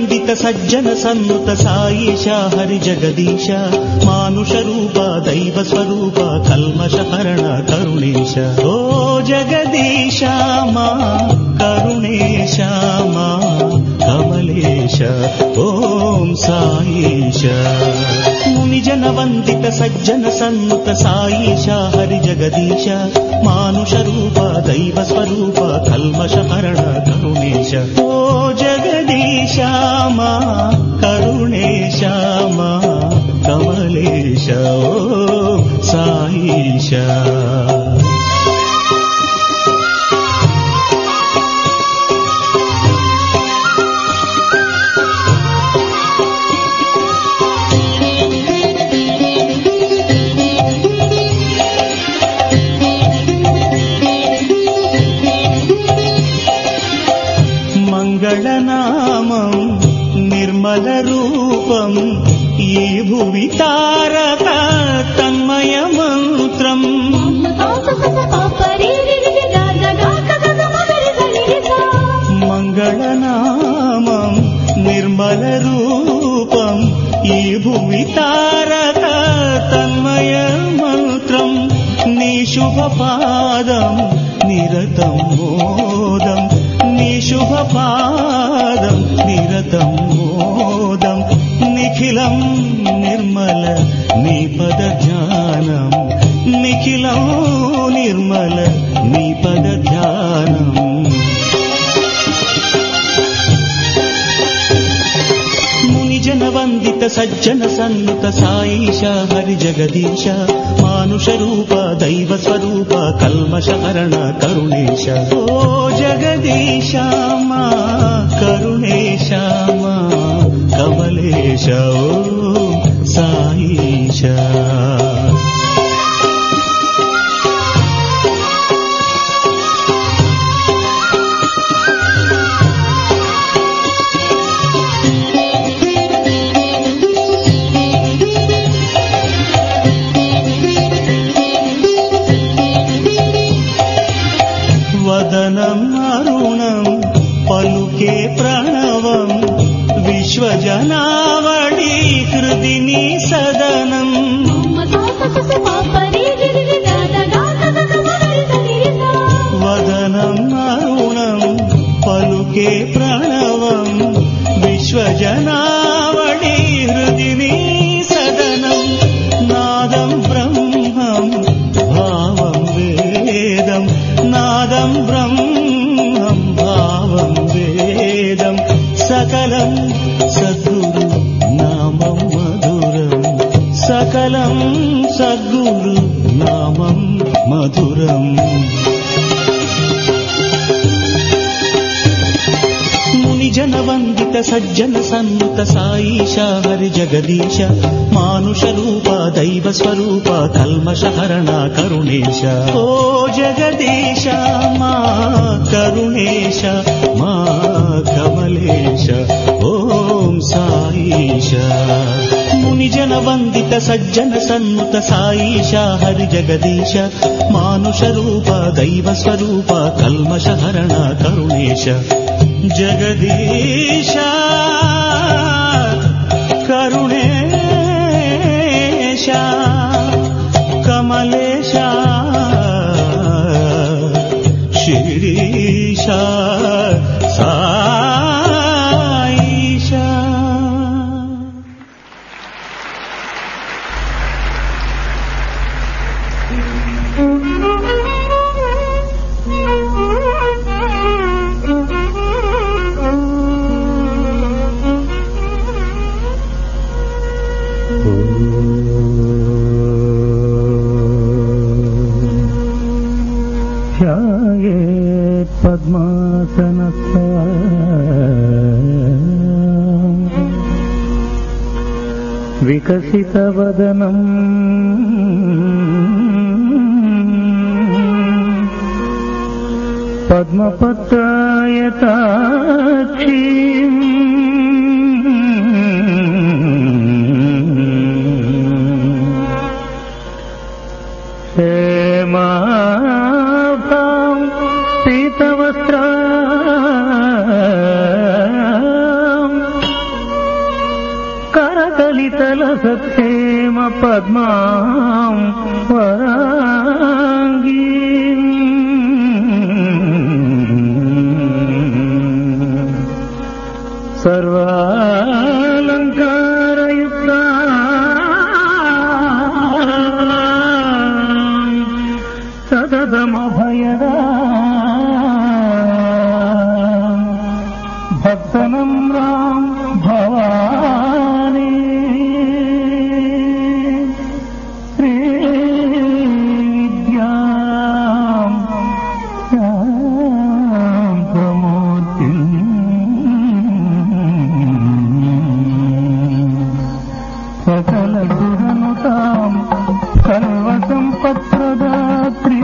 Speaker 5: వందిత సజ్జన సన్నుత సాయిష హరి జగదీశ మానుష రూప దైవ స్వరూప కల్మషహరణ కరుణేశ ఓ జగదీశ మా కరుణేశ మా కమలేశ ఓం సాయిష మునిజన వందిత సజ్జన సన్నుత సాయిష హరి జగదీశ మానుష రూప దైవ స్వరూప కల్మషహరణ కరుణేశ ఓ జగదీశ మా కరుణేశ మా కమలేశ ఓం సాయిష మంగళనామం నిర్మల రూపం ఈ భువి తారక తన్మయ మంత్రం మంగళనామం నిర్మల రూపం ఈ భువి తారక తన్మయ మంత్రం నీ శుభ పాదం నిరతం మోదం నీ శుభ పాదం నిరతం మోదం నిఖిలం నిర్మల నీ పద ధ్యానం నిఖిలం నిర్మల నీ పద ధ్యానం మునిజన వందిత సజ్జన సన్నుత సాయిష హరి జగదీశ మానుష రూప దైవ స్వరూప కల్మషహరణ కరుణేశ ఓ జగదీశ మా కరుణేశ మా కమలేశ ఓ సాయిష వదనం అరుణం పలుకే ప్రణవం విశ్వజనావళి హృదిని సదనం వదనం అరుణం పలుకే ప్రణవం విశ్వజనావళి హృదిని సదనం నాదం బ్రహ్మం భావం వేదం నాదం బ్రహ్మం భావం వేదం సకలం సద్గురు నామం మధురం సకలం సద్గురు నామం మధురం మునిజన వందిత సజ్జన సన్నుత సాయిష హరి జగదీశ మానుష రూప దైవ స్వరూప కల్మషహరణ కరుణేశ ఓ జగదీశ మా కరుణేశ మా కమలేశ ఓం సాయిష మునిజన వందిత సజ్జన సన్నుత సాయిష హరి జగదీశ మానుష రూప దైవ స్వరూప కల్మషహరణ కరుణేశ జగదీశ కరుణేశ కమలేశ శిరీశ సాయిష ध्यायेत् पद्मासनस्थ विकसितवदनम् पद्मपत्रायताक्षीम् हेमाभां पीतवस्त्रां సత్యేమ పద్మాం వరాంగీ సర్వాలంకారయుక్త సతతమభయదా భక్తనం రాం భవాని శ్రీ విద్యాం శాంతమూర్తి సకల సురనుతాం సర్వసంపత్ప్రదాత్రీ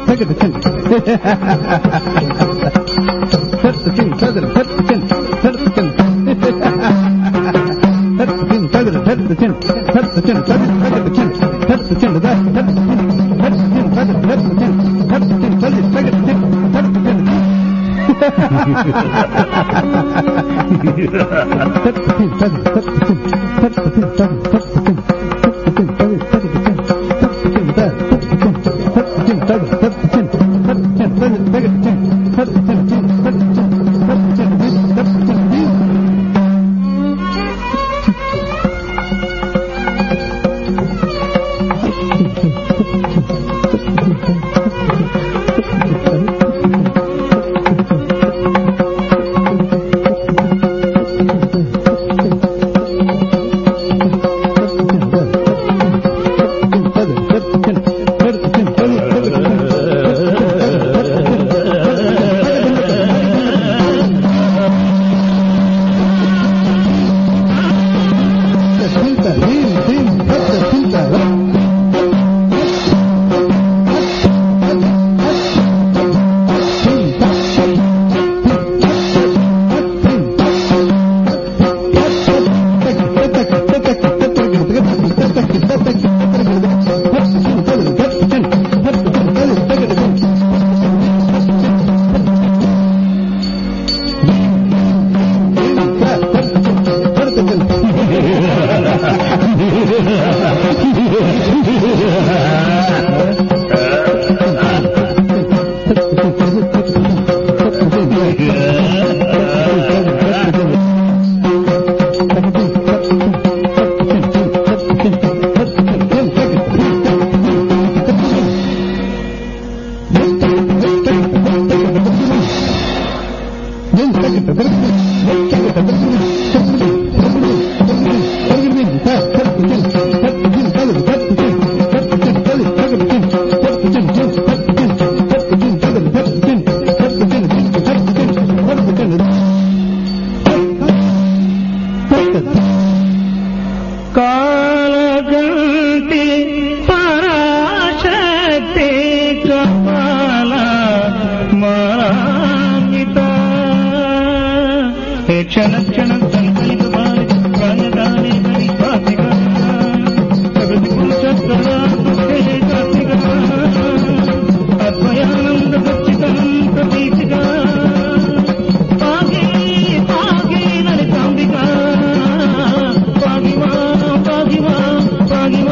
Speaker 5: పాగి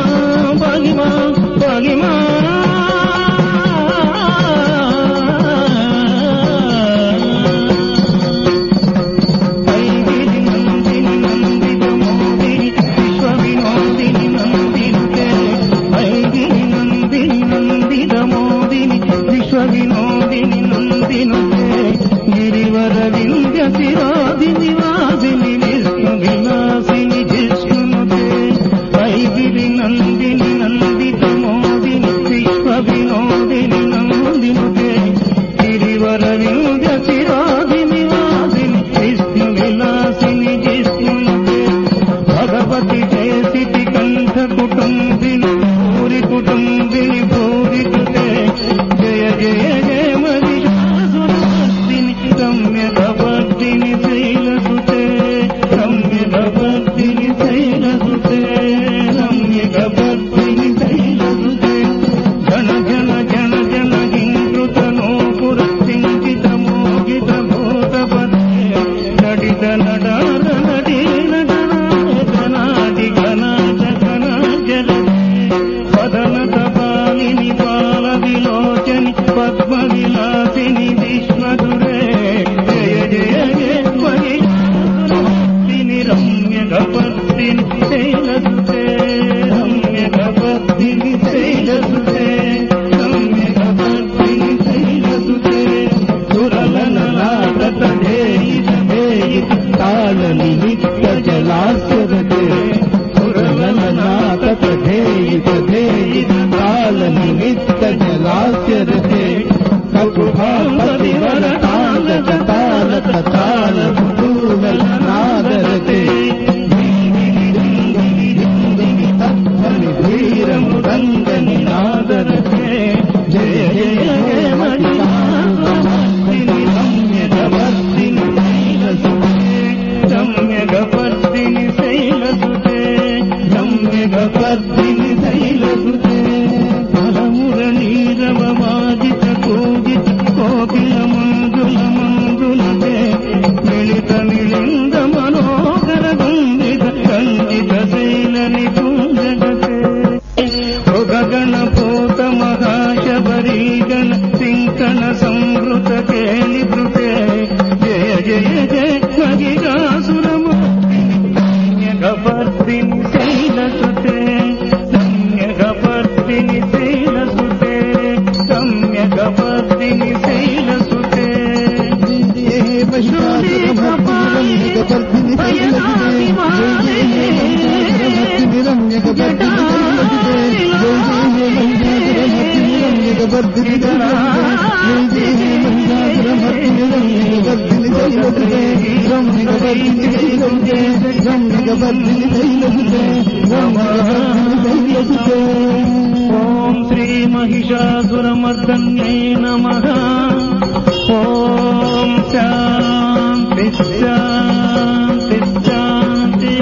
Speaker 5: ఓం శ్రీ మహిషాసురమర్దన్యై నమః. ఓం శాంతి శాంతి శాంతి.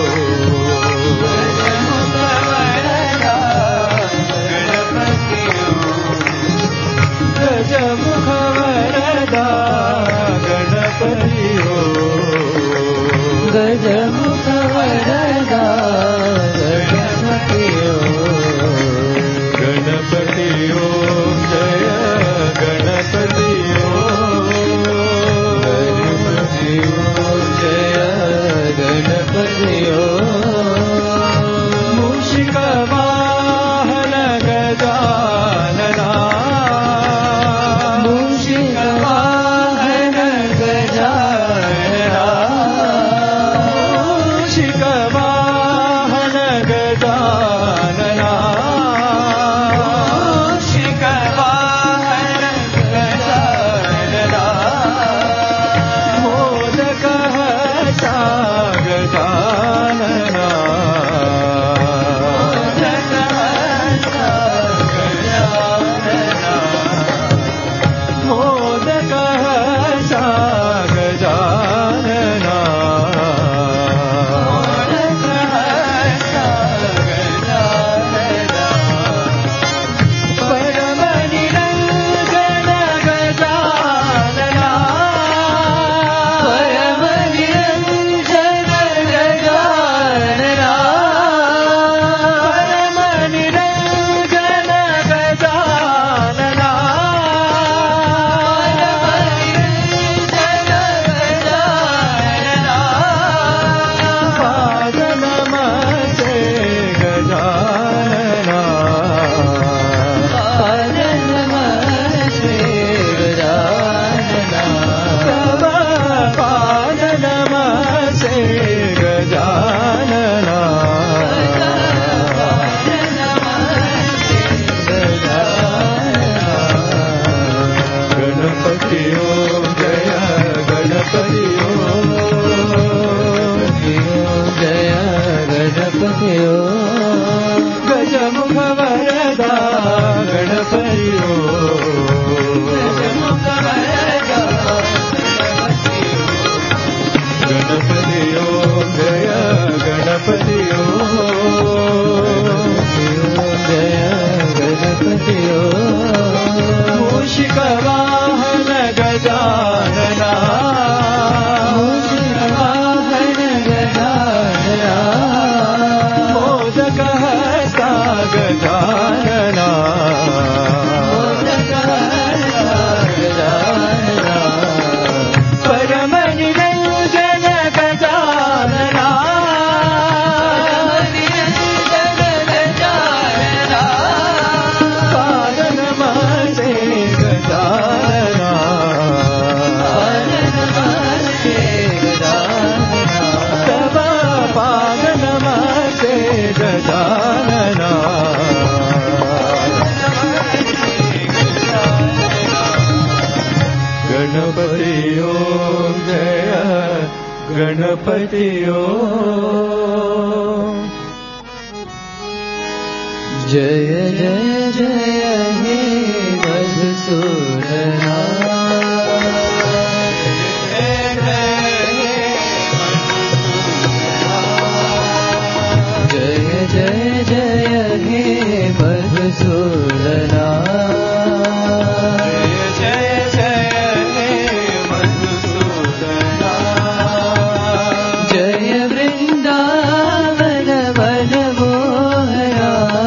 Speaker 3: గణపతి गणपतियो जय जय जय हे मधुसूदना जय जय जय हे मधुसूदना जय जय हे मधुसूदना जय वृंदावन वन मोहना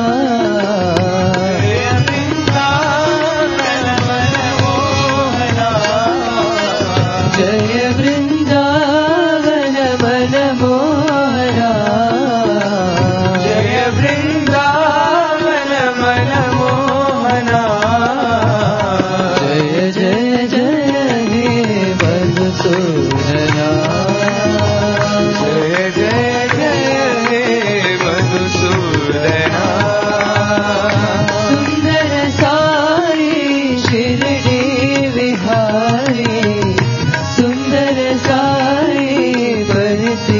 Speaker 3: जय वृंदावन वन मोहना जय वृंदावन वन मोहना जय वृंदावन मन मोहना जय जय जय हे मधुसूदना जय जय जय हे मधुसूदना सुंदर साई शिरडी विहारी सुंदर साई बरती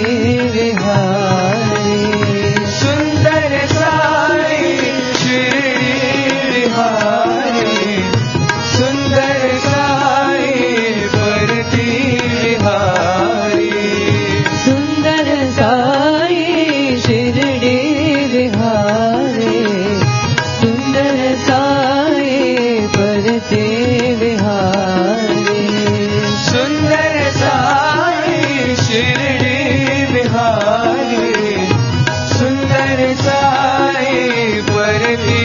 Speaker 3: विहारी सुंदर साई शिरडी विहारी सुंदर साई बरती विहारी सुंदर साई शिरडी विहारी सुंदर साई बरती विहारी सुंदर साई शिरडी विहारी सुंदर साई बरती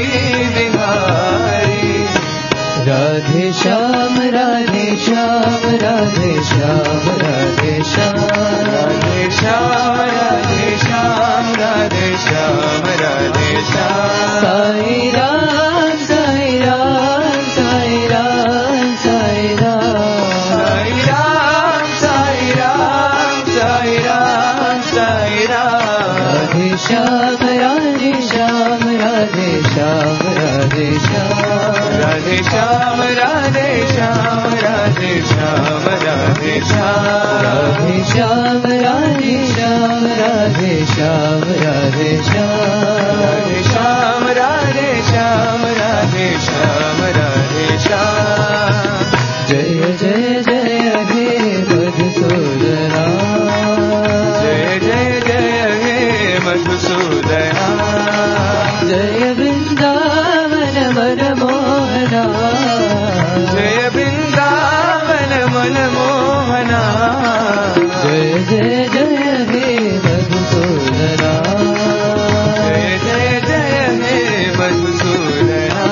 Speaker 3: विहारी राधे श्याम राधे श्याम राधे श्याम राधे श्याम राधे श्याम राधे श्याम राधे श्याम राधे श्याम साई राम साई राम साई राम साई राम साई राम साई राम साई राम साई राम राधे श्याम राधे श्याम राधे श्याम राधे श्याम राधे श्याम राधे श्याम राधे श्याम राधे श्याम राधे श्याम राधे श्याम राधे श्याम राधे श्याम राधे श्याम राधे श्याम राधे श्याम राधे श्याम जय जय जय हे मधुसूदना जय जय जय हे मधुसूदना जय वृंदावन मन मोहना जय वृंदावन मन मोहना जय जय जय हे मधुसूदना जय जय जय हे मधुसूदना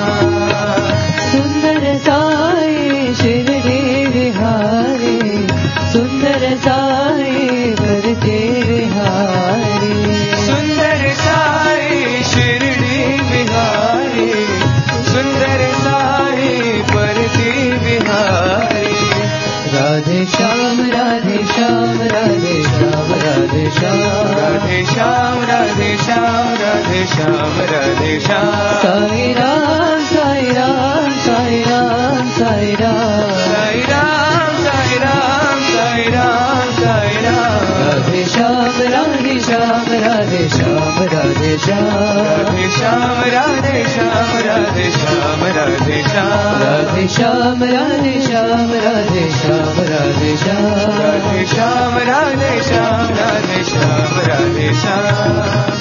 Speaker 3: सुंदर साई शिरडी विहारी सुंदर साई बरती विहारी सुंदर साई शिरडी विहारी सुंदर साई बरती विहारी राधे श्याम राधे श्याम राधे श्याम राधे श्याम राधे श्याम राधे श्याम राधे श्याम राधे श्याम साई राम साई राम साई राम साई राम साई राम साई राम साई राम साई राम राधे श्याम राधे श्याम राधे श्याम राधे श्याम राधे श्याम राधे श्याम राधे श्याम राधे श्याम राधे श्याम राधे श्याम राधे श्याम राधे श्याम राधे श्याम राधे श्याम राधे श्याम राधे श्याम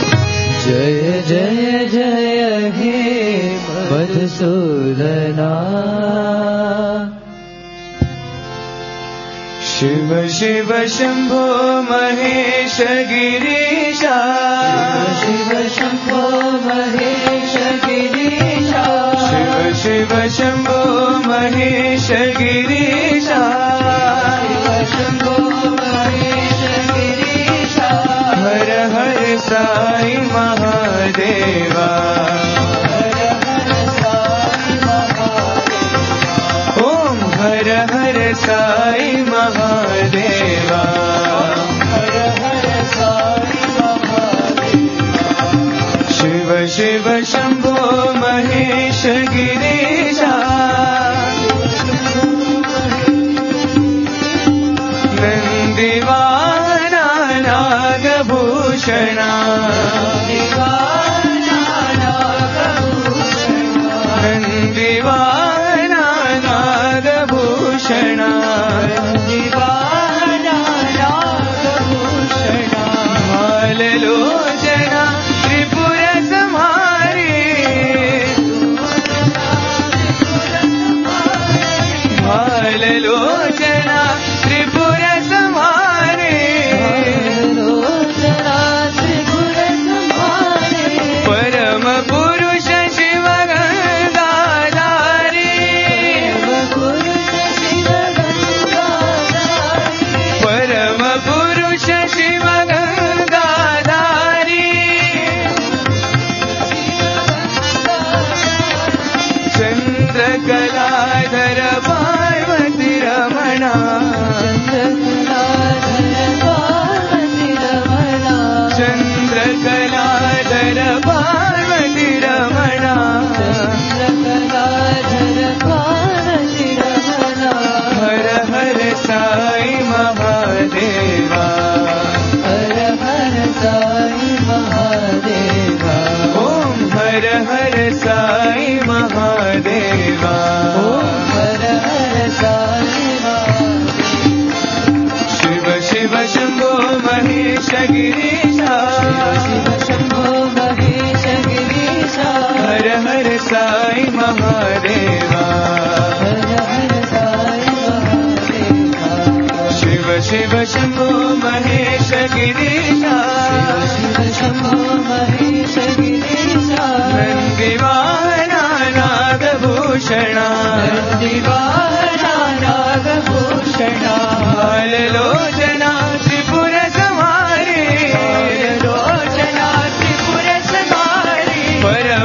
Speaker 3: जय जय जय हे मधुसूदना शिव शिव शंभो महेश गिरीशा शिव शंभो महेश गिरीशा शिव शिव शंभो महेश गिरीशा शिव शंभो महेश गिरीशा हर हर साई महादेवा ओम हर हर साई महादेवा हर हर साई महादेवा शिव शिव शंभो महेश गिरीशा नंदिवाना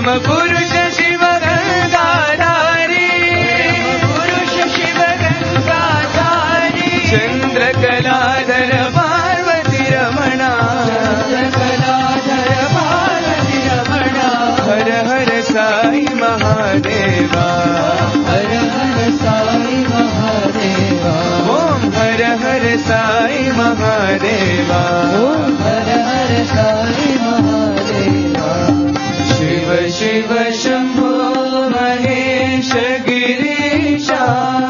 Speaker 3: परम पुरुष शिव गंगाधारी, पुरुष शिव गंगाधारी, चंद्रकलाधर पार्वती रमणा, चंद्रकलाधर पार्वती रमणा, हर हर साई महादेवा, हर हर साई महादेवा, ओम हर हर साई महादेवा, ओम हर हर साई महादेवा। शिव शिव शंभो महेश गिरीशा,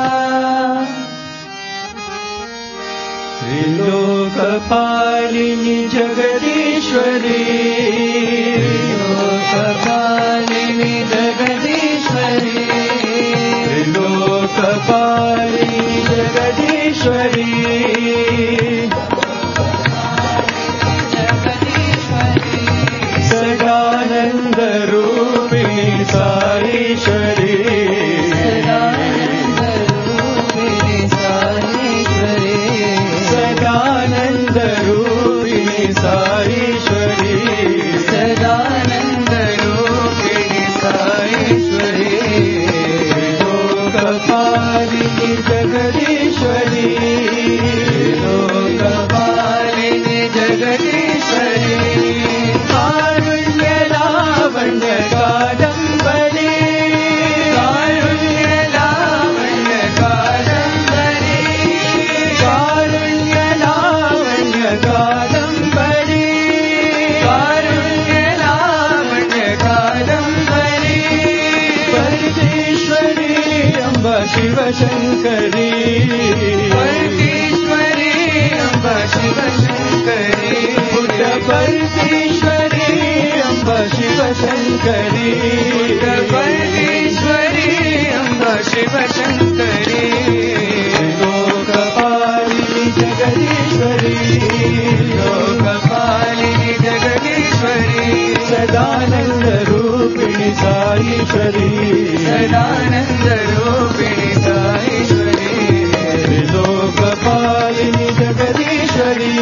Speaker 3: त्रिलोकपालिनी जगदीश्वरी, त्रिलोकपालिनी जगदीश्वरी, त्रिलोकपालिनी जगदीश्वरी, सदानंद रूपिणी साईश्वरी, सदानंद रूपिणी साईश्वरी, सदानंद रूपिणी साईश्वरी, लोकपालिनी जगदीश्वरी, लोकपालिनी जगदीश्वरी, कारुण्य लावण्य कादम्बरी, कारुण्य लावण्य कादम्बरी, कारुण्य लावण्य कादम्बरी, कारुण्य लावण्य कादम्बरी, परमेश्वरी अम्ब शिवशङ्करी, परमेश्वरी अम्ब शिवशङ्करी, परमेश्वरी अम्ब शिवशङ्करी, परमेश्वरी अम्ब शिवशङ्करी, लोकपालिनी जगदीश्वरी, लोकपालिनी जगदीश्वरी, सदानंद रूपिणी साईश्वरी, सदानंद रूपिणी साईश्वरी, लोकपालिनी जगदीश्वरी,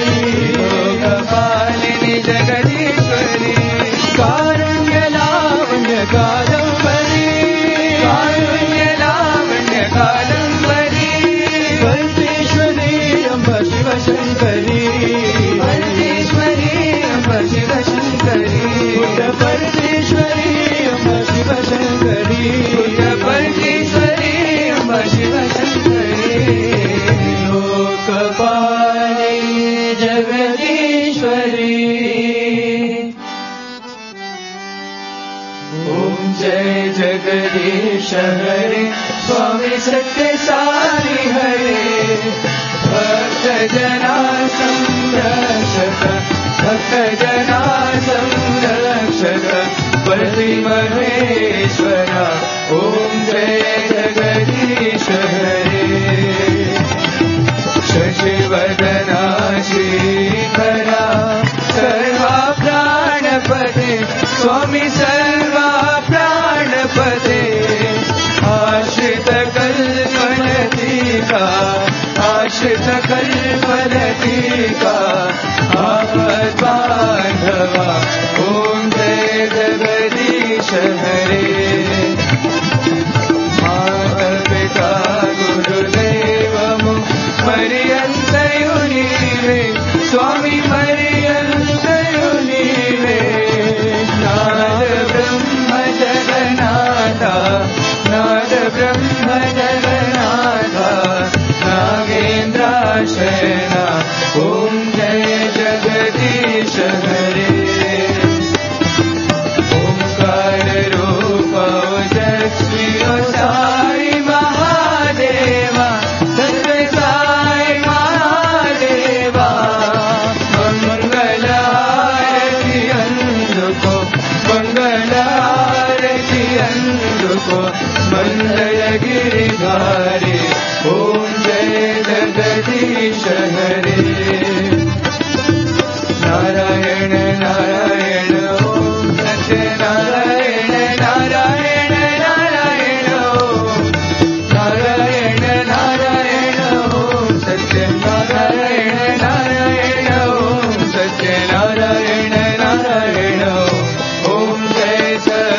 Speaker 3: लोकपालिनी जगदीश्वरी, कारुण्य लावण्य कादम्बरी, कारुण्य लावण्य कादम्बरी, परमेश्वरी अम्ब शिवशङ्करी, परमेश्वरी अम्ब शिवशङ्करी, परमेश्वरी अम्ब शिवशङ्करी, परमेश्वरी अम्ब शिवशङ्करी, लोकपालिनी जगदीश्वरी। ओम जय जगदीश हरे, स्वामी सत्य साई हरे, भक्त जना संरक्षक, भक्त जना संरक्षक, पति महेश्वरा, ओम जय जगदीश हरे, शशिवदना श्रीधरा, सर्वा प्राणपते, स्वामी सर्वा प्राणपते, आश्रित कल्पलतिका, आश्रित कल्पलतिका, आपद बांधवा, ओम जय जगदीश हरे, माता पिता गुरुदेव मरियंतयुनीवे, स्वामी मरियंतयुनीवे, नाद ब्रह्म जगन्नाथा, नाद ब्रह्म जगन्नाथा, नागेन्द्राशयना, ओम जय जगदीश हरे, ओंकार रूप ओजस्वी साई महादेवा, सत्य साई महादेवा, मंगलारति अंधुको, मंगलारति अंधुको, मंगल गिरिधारी, ओम जय जगदीश हरे, नारायण नारायण ओम सत्य नारायण नारायण नारायण ओम, नारायण नारायण ओम सत्य नारायण नारायण ओम सत्य नारायण नारायण ओम जय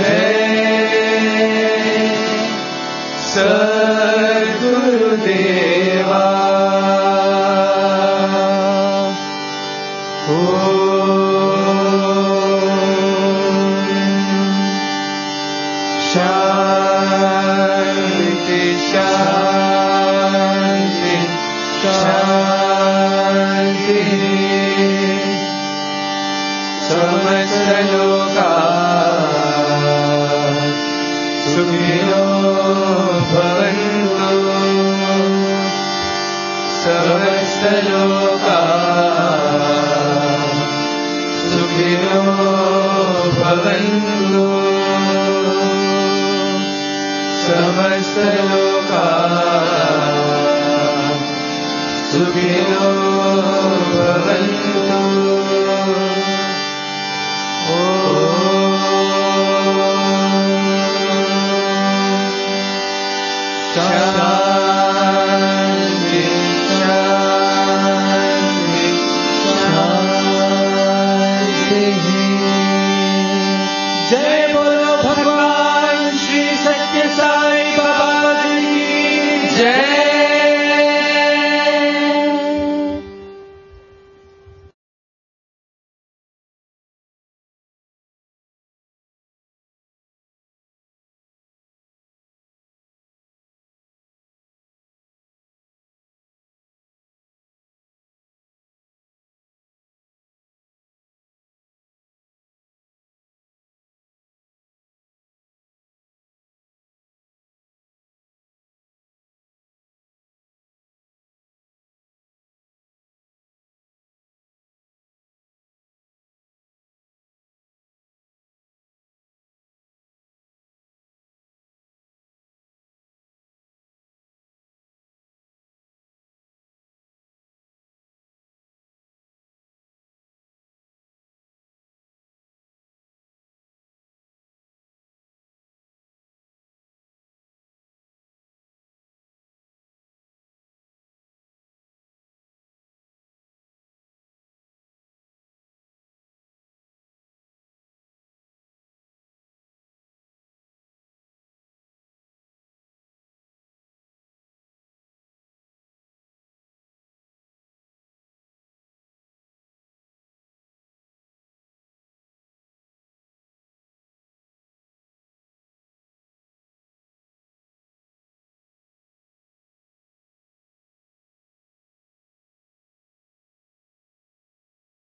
Speaker 3: सद्गुरुदेवा शान्ति शान्ति शान्ति समस्त लोका